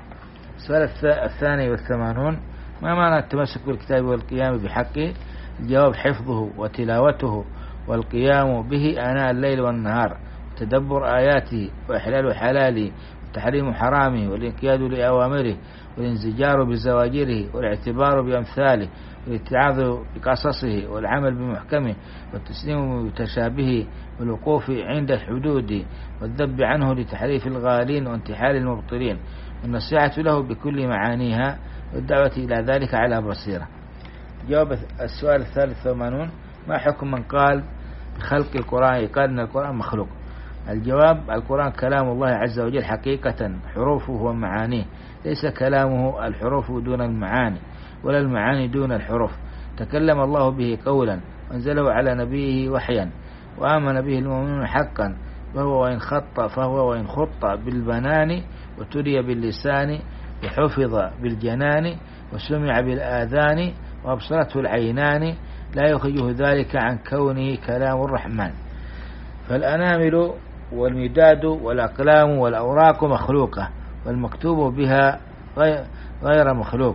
السؤال الثاني والثمانون: ما معنى التمسك بالكتاب والقيام بحقه؟ الجواب: حفظه وتلاوته والقيام به آناء الليل والنهار، تدبر آياته وإحلال حلاله وتحريم حرامه والانقياد لأوامره والانزجار بزواجره والاعتبار بأمثاله والاتعاظ بقصصه والعمل بمحكمه والتسليم بمتشابهه والوقوف عند الحدود والذب عنه لتحريف الغالين وانتحال المبطلين والنصيحة له بكل معانيها والدعوة إلى ذلك على بصيرة. جواب السؤال الثالث ثمانون: ما حكم من قال بخلق القرآن قال إن القرآن مخلوق؟ الجواب: القرآن كلام الله عز وجل حقيقة، حروفه ومعانيه، ليس كلامه الحروف دون المعاني ولا المعاني دون الحروف. تكلم الله به قولا وانزله على نبيه وحيا وآمن به المؤمنون حقا، فهو وإن خط فهو وإن خط بالبنان وتري باللسان وحفظ بالجنان وسمع بالآذان وأبصرته العينان، لا يخرجه ذلك عن كونه كلام الرحمن. فالأنامل والمداد والأقلام والأوراق مخلوقة، والمكتوب بها غير مخلوق،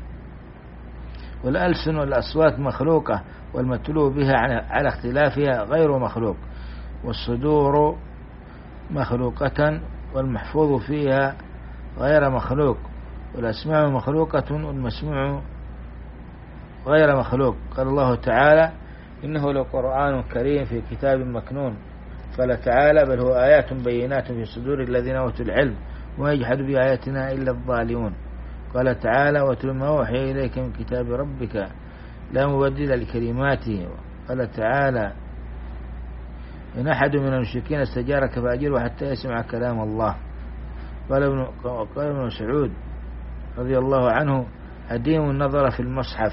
والألسن والأصوات مخلوقة، والمتلو بها على اختلافها غير مخلوق، والصدور مخلوقة والمحفوظ فيها غير مخلوق، والأسماع مخلوقة والمسموع غير مخلوق. قال الله تعالى: إنه لقرآن كريم في كتاب مكنون. قال تعالى: بل هو آيات بينات في صدور الذين أوتوا العلم وما يجحد بآياتنا إلا الظالمون. قال تعالى: واتل ما أوحي إليك من كتاب ربك لا مبدل لكلماته. قال تعالى: إن أحد من المشركين استجارك فأجره حتى يسمع كلام الله. قال ابن, قال ابن مسعود رضي الله عنه: أديم النظر في المصحف.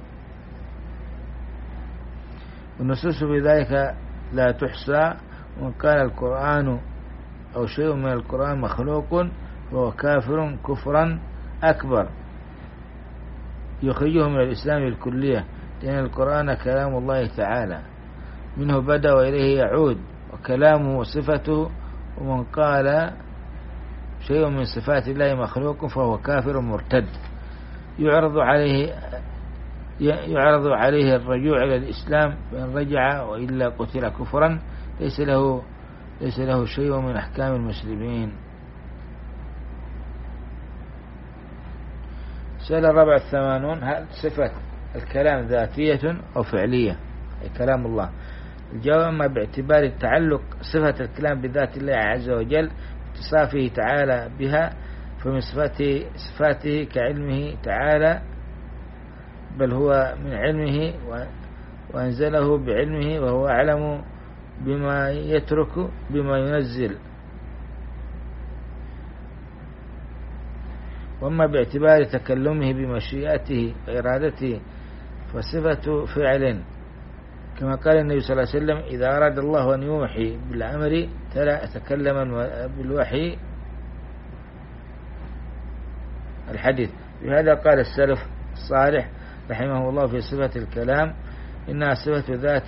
والنصوص بذلك لا تحصى، ومن قال القرآن أو شيء من القرآن مخلوق فهو كافر كفرا أكبر يخرجه من الإسلام بالكلية، لأن القرآن كلام الله تعالى منه بدأ وإليه يعود، وكلامه صفته. ومن قال شيء من صفات الله مخلوق فهو كافر مرتد يعرض عليه يعرض عليه الرجوع إلى الإسلام، فإن رجع وإلا قتل كفرا ليس له ليس له شيء من أحكام المسلمين. سؤال الرابع الثمانون: هل صفة الكلام ذاتية أو فعلية؟ أي كلام الله. الجواب: أما باعتبار تعلق صفة الكلام بذات الله عز وجل اتصافه تعالى بها فمن صفاته, صفاته كعلمه تعالى، بل هو من علمه وأنزله بعلمه وهو أعلم بما يترك بما ينزل. وأما باعتبار تكلمه بمشيئته وإرادته فصفة فعل، كما قال النبي صلى الله عليه وسلم: إذا أراد الله أن يوحي بالأمر تلا تكلم بالوحي الحديث. بهذا قال السلف الصالح رحمه الله في صفة الكلام: إنها صفة ذات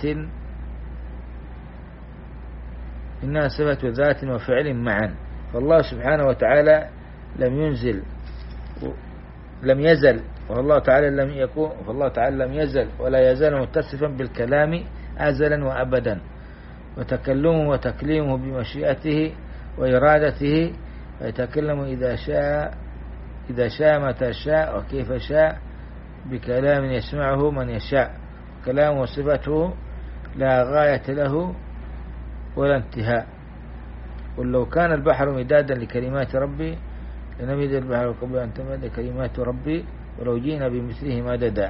إنها صفة ذات وفعل معا. فالله سبحانه وتعالى لم ينزل لم يزل والله تعالى لم يكون فالله تعالى لم يزل ولا يزال متصفا بالكلام أزلا وأبدا، وتكلمه وتكليمه بمشيئته وإرادته، فيتكلم إذا شاء إذا شاء متى شاء وكيف شاء بكلام يسمعه من يشاء. كلامه وصفته لا غاية له ولا انتهاء. قل لو كان البحر مدادا لكلمات ربي لنمد البحر قبل أن تمد كلمات ربي ولو جينا بمثله مددا.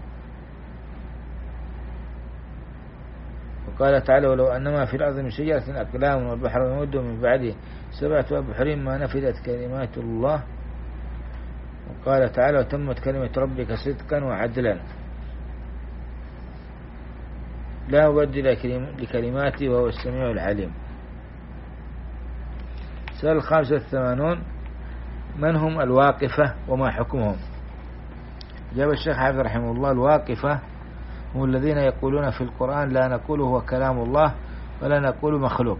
وقال تعالى: ولو أنما في الأرض من شجرة أقلام والبحر يمد من بعده سبعة أبحر ما نفدت كلمات الله. وقال تعالى: وتمت كلمة ربك صدقا وعدلا لا مبدل لكلماته وهو السميع العليم. السؤال الخامس والثمانون: من هم الواقفة وما حكمهم؟ جاب الشيخ حافظ رحمه الله: الواقفة هم الذين يقولون في القرآن لا نقول هو كلام الله ولا نقول مخلوق.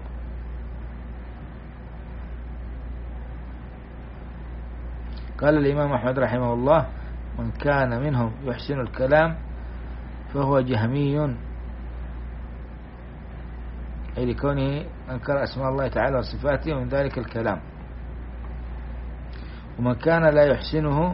قال الإمام أحمد رحمه الله: من كان منهم يحسن الكلام فهو جهمي، أي لكونه أنكر أسماء الله تعالى وصفاته ومن ذلك الكلام. ومن كان لا يحسنه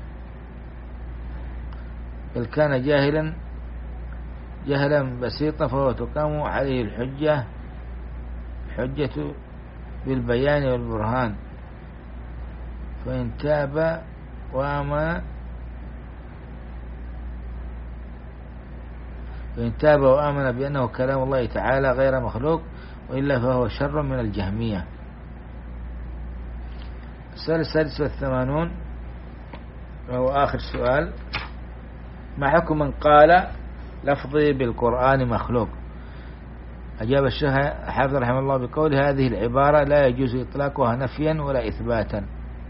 بل كان جاهلا جهلا بسيطا فهو تقام عليه الحجة الحجة بالبيان والبرهان، فإن تاب وآمن فإن تاب وآمن بأنه كلام الله تعالى غير مخلوق وإلا فهو شر من الجهمية. السؤال السادس والثمانون وهو آخر سؤال: ما حكم من قال لفظي بالقرآن مخلوق؟ أجاب الشيخ حافظ رحمه الله بقول: هذه العبارة لا يجوز إطلاقها نفيا ولا إثباتا،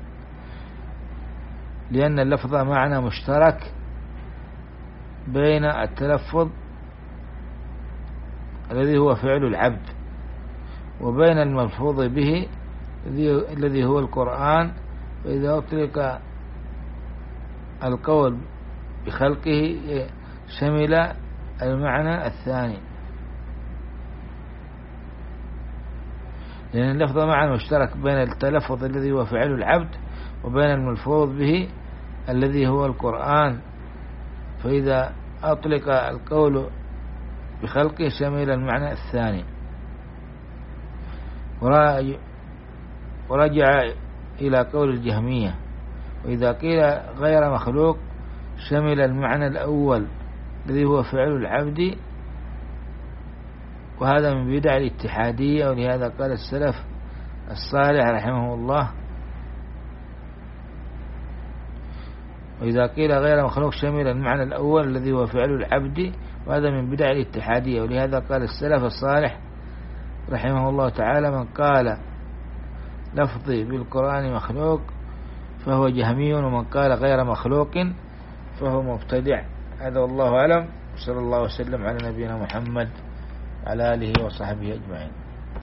لأن اللفظ معنى مشترك بين التلفظ الذي هو فعل العبد وبين الملفوظ به الذي هو القرآن. فإذا أطلق القول بخلقه شمل المعنى الثاني، لأن اللفظ معنى مشترك بين التلفظ الذي هو فعل العبد وبين الملفوظ به الذي هو القرآن. فإذا أطلق القول بخلقه شمل المعنى الثاني. ورجع إلى قول الجهمية: وإذا قيل غير مخلوق شمل المعنى الأول الذي هو فعل العبد، وهذا من بدع الاتحادية. ولهذا قال السلف الصالح رحمه الله: وإذا قيل غير مخلوق شمل المعنى الأول الذي هو فعل العبد، وهذا من بدع الاتحادية. ولهذا قال السلف الصالح رحمه الله تعالى: من قال لفظي بالقرآن مخلوق فهو جهمي، ومن قال غير مخلوق فهو مبتدع. هذا والله أعلم، صلى الله وسلم على نبينا محمد على آله وصحبه أجمعين.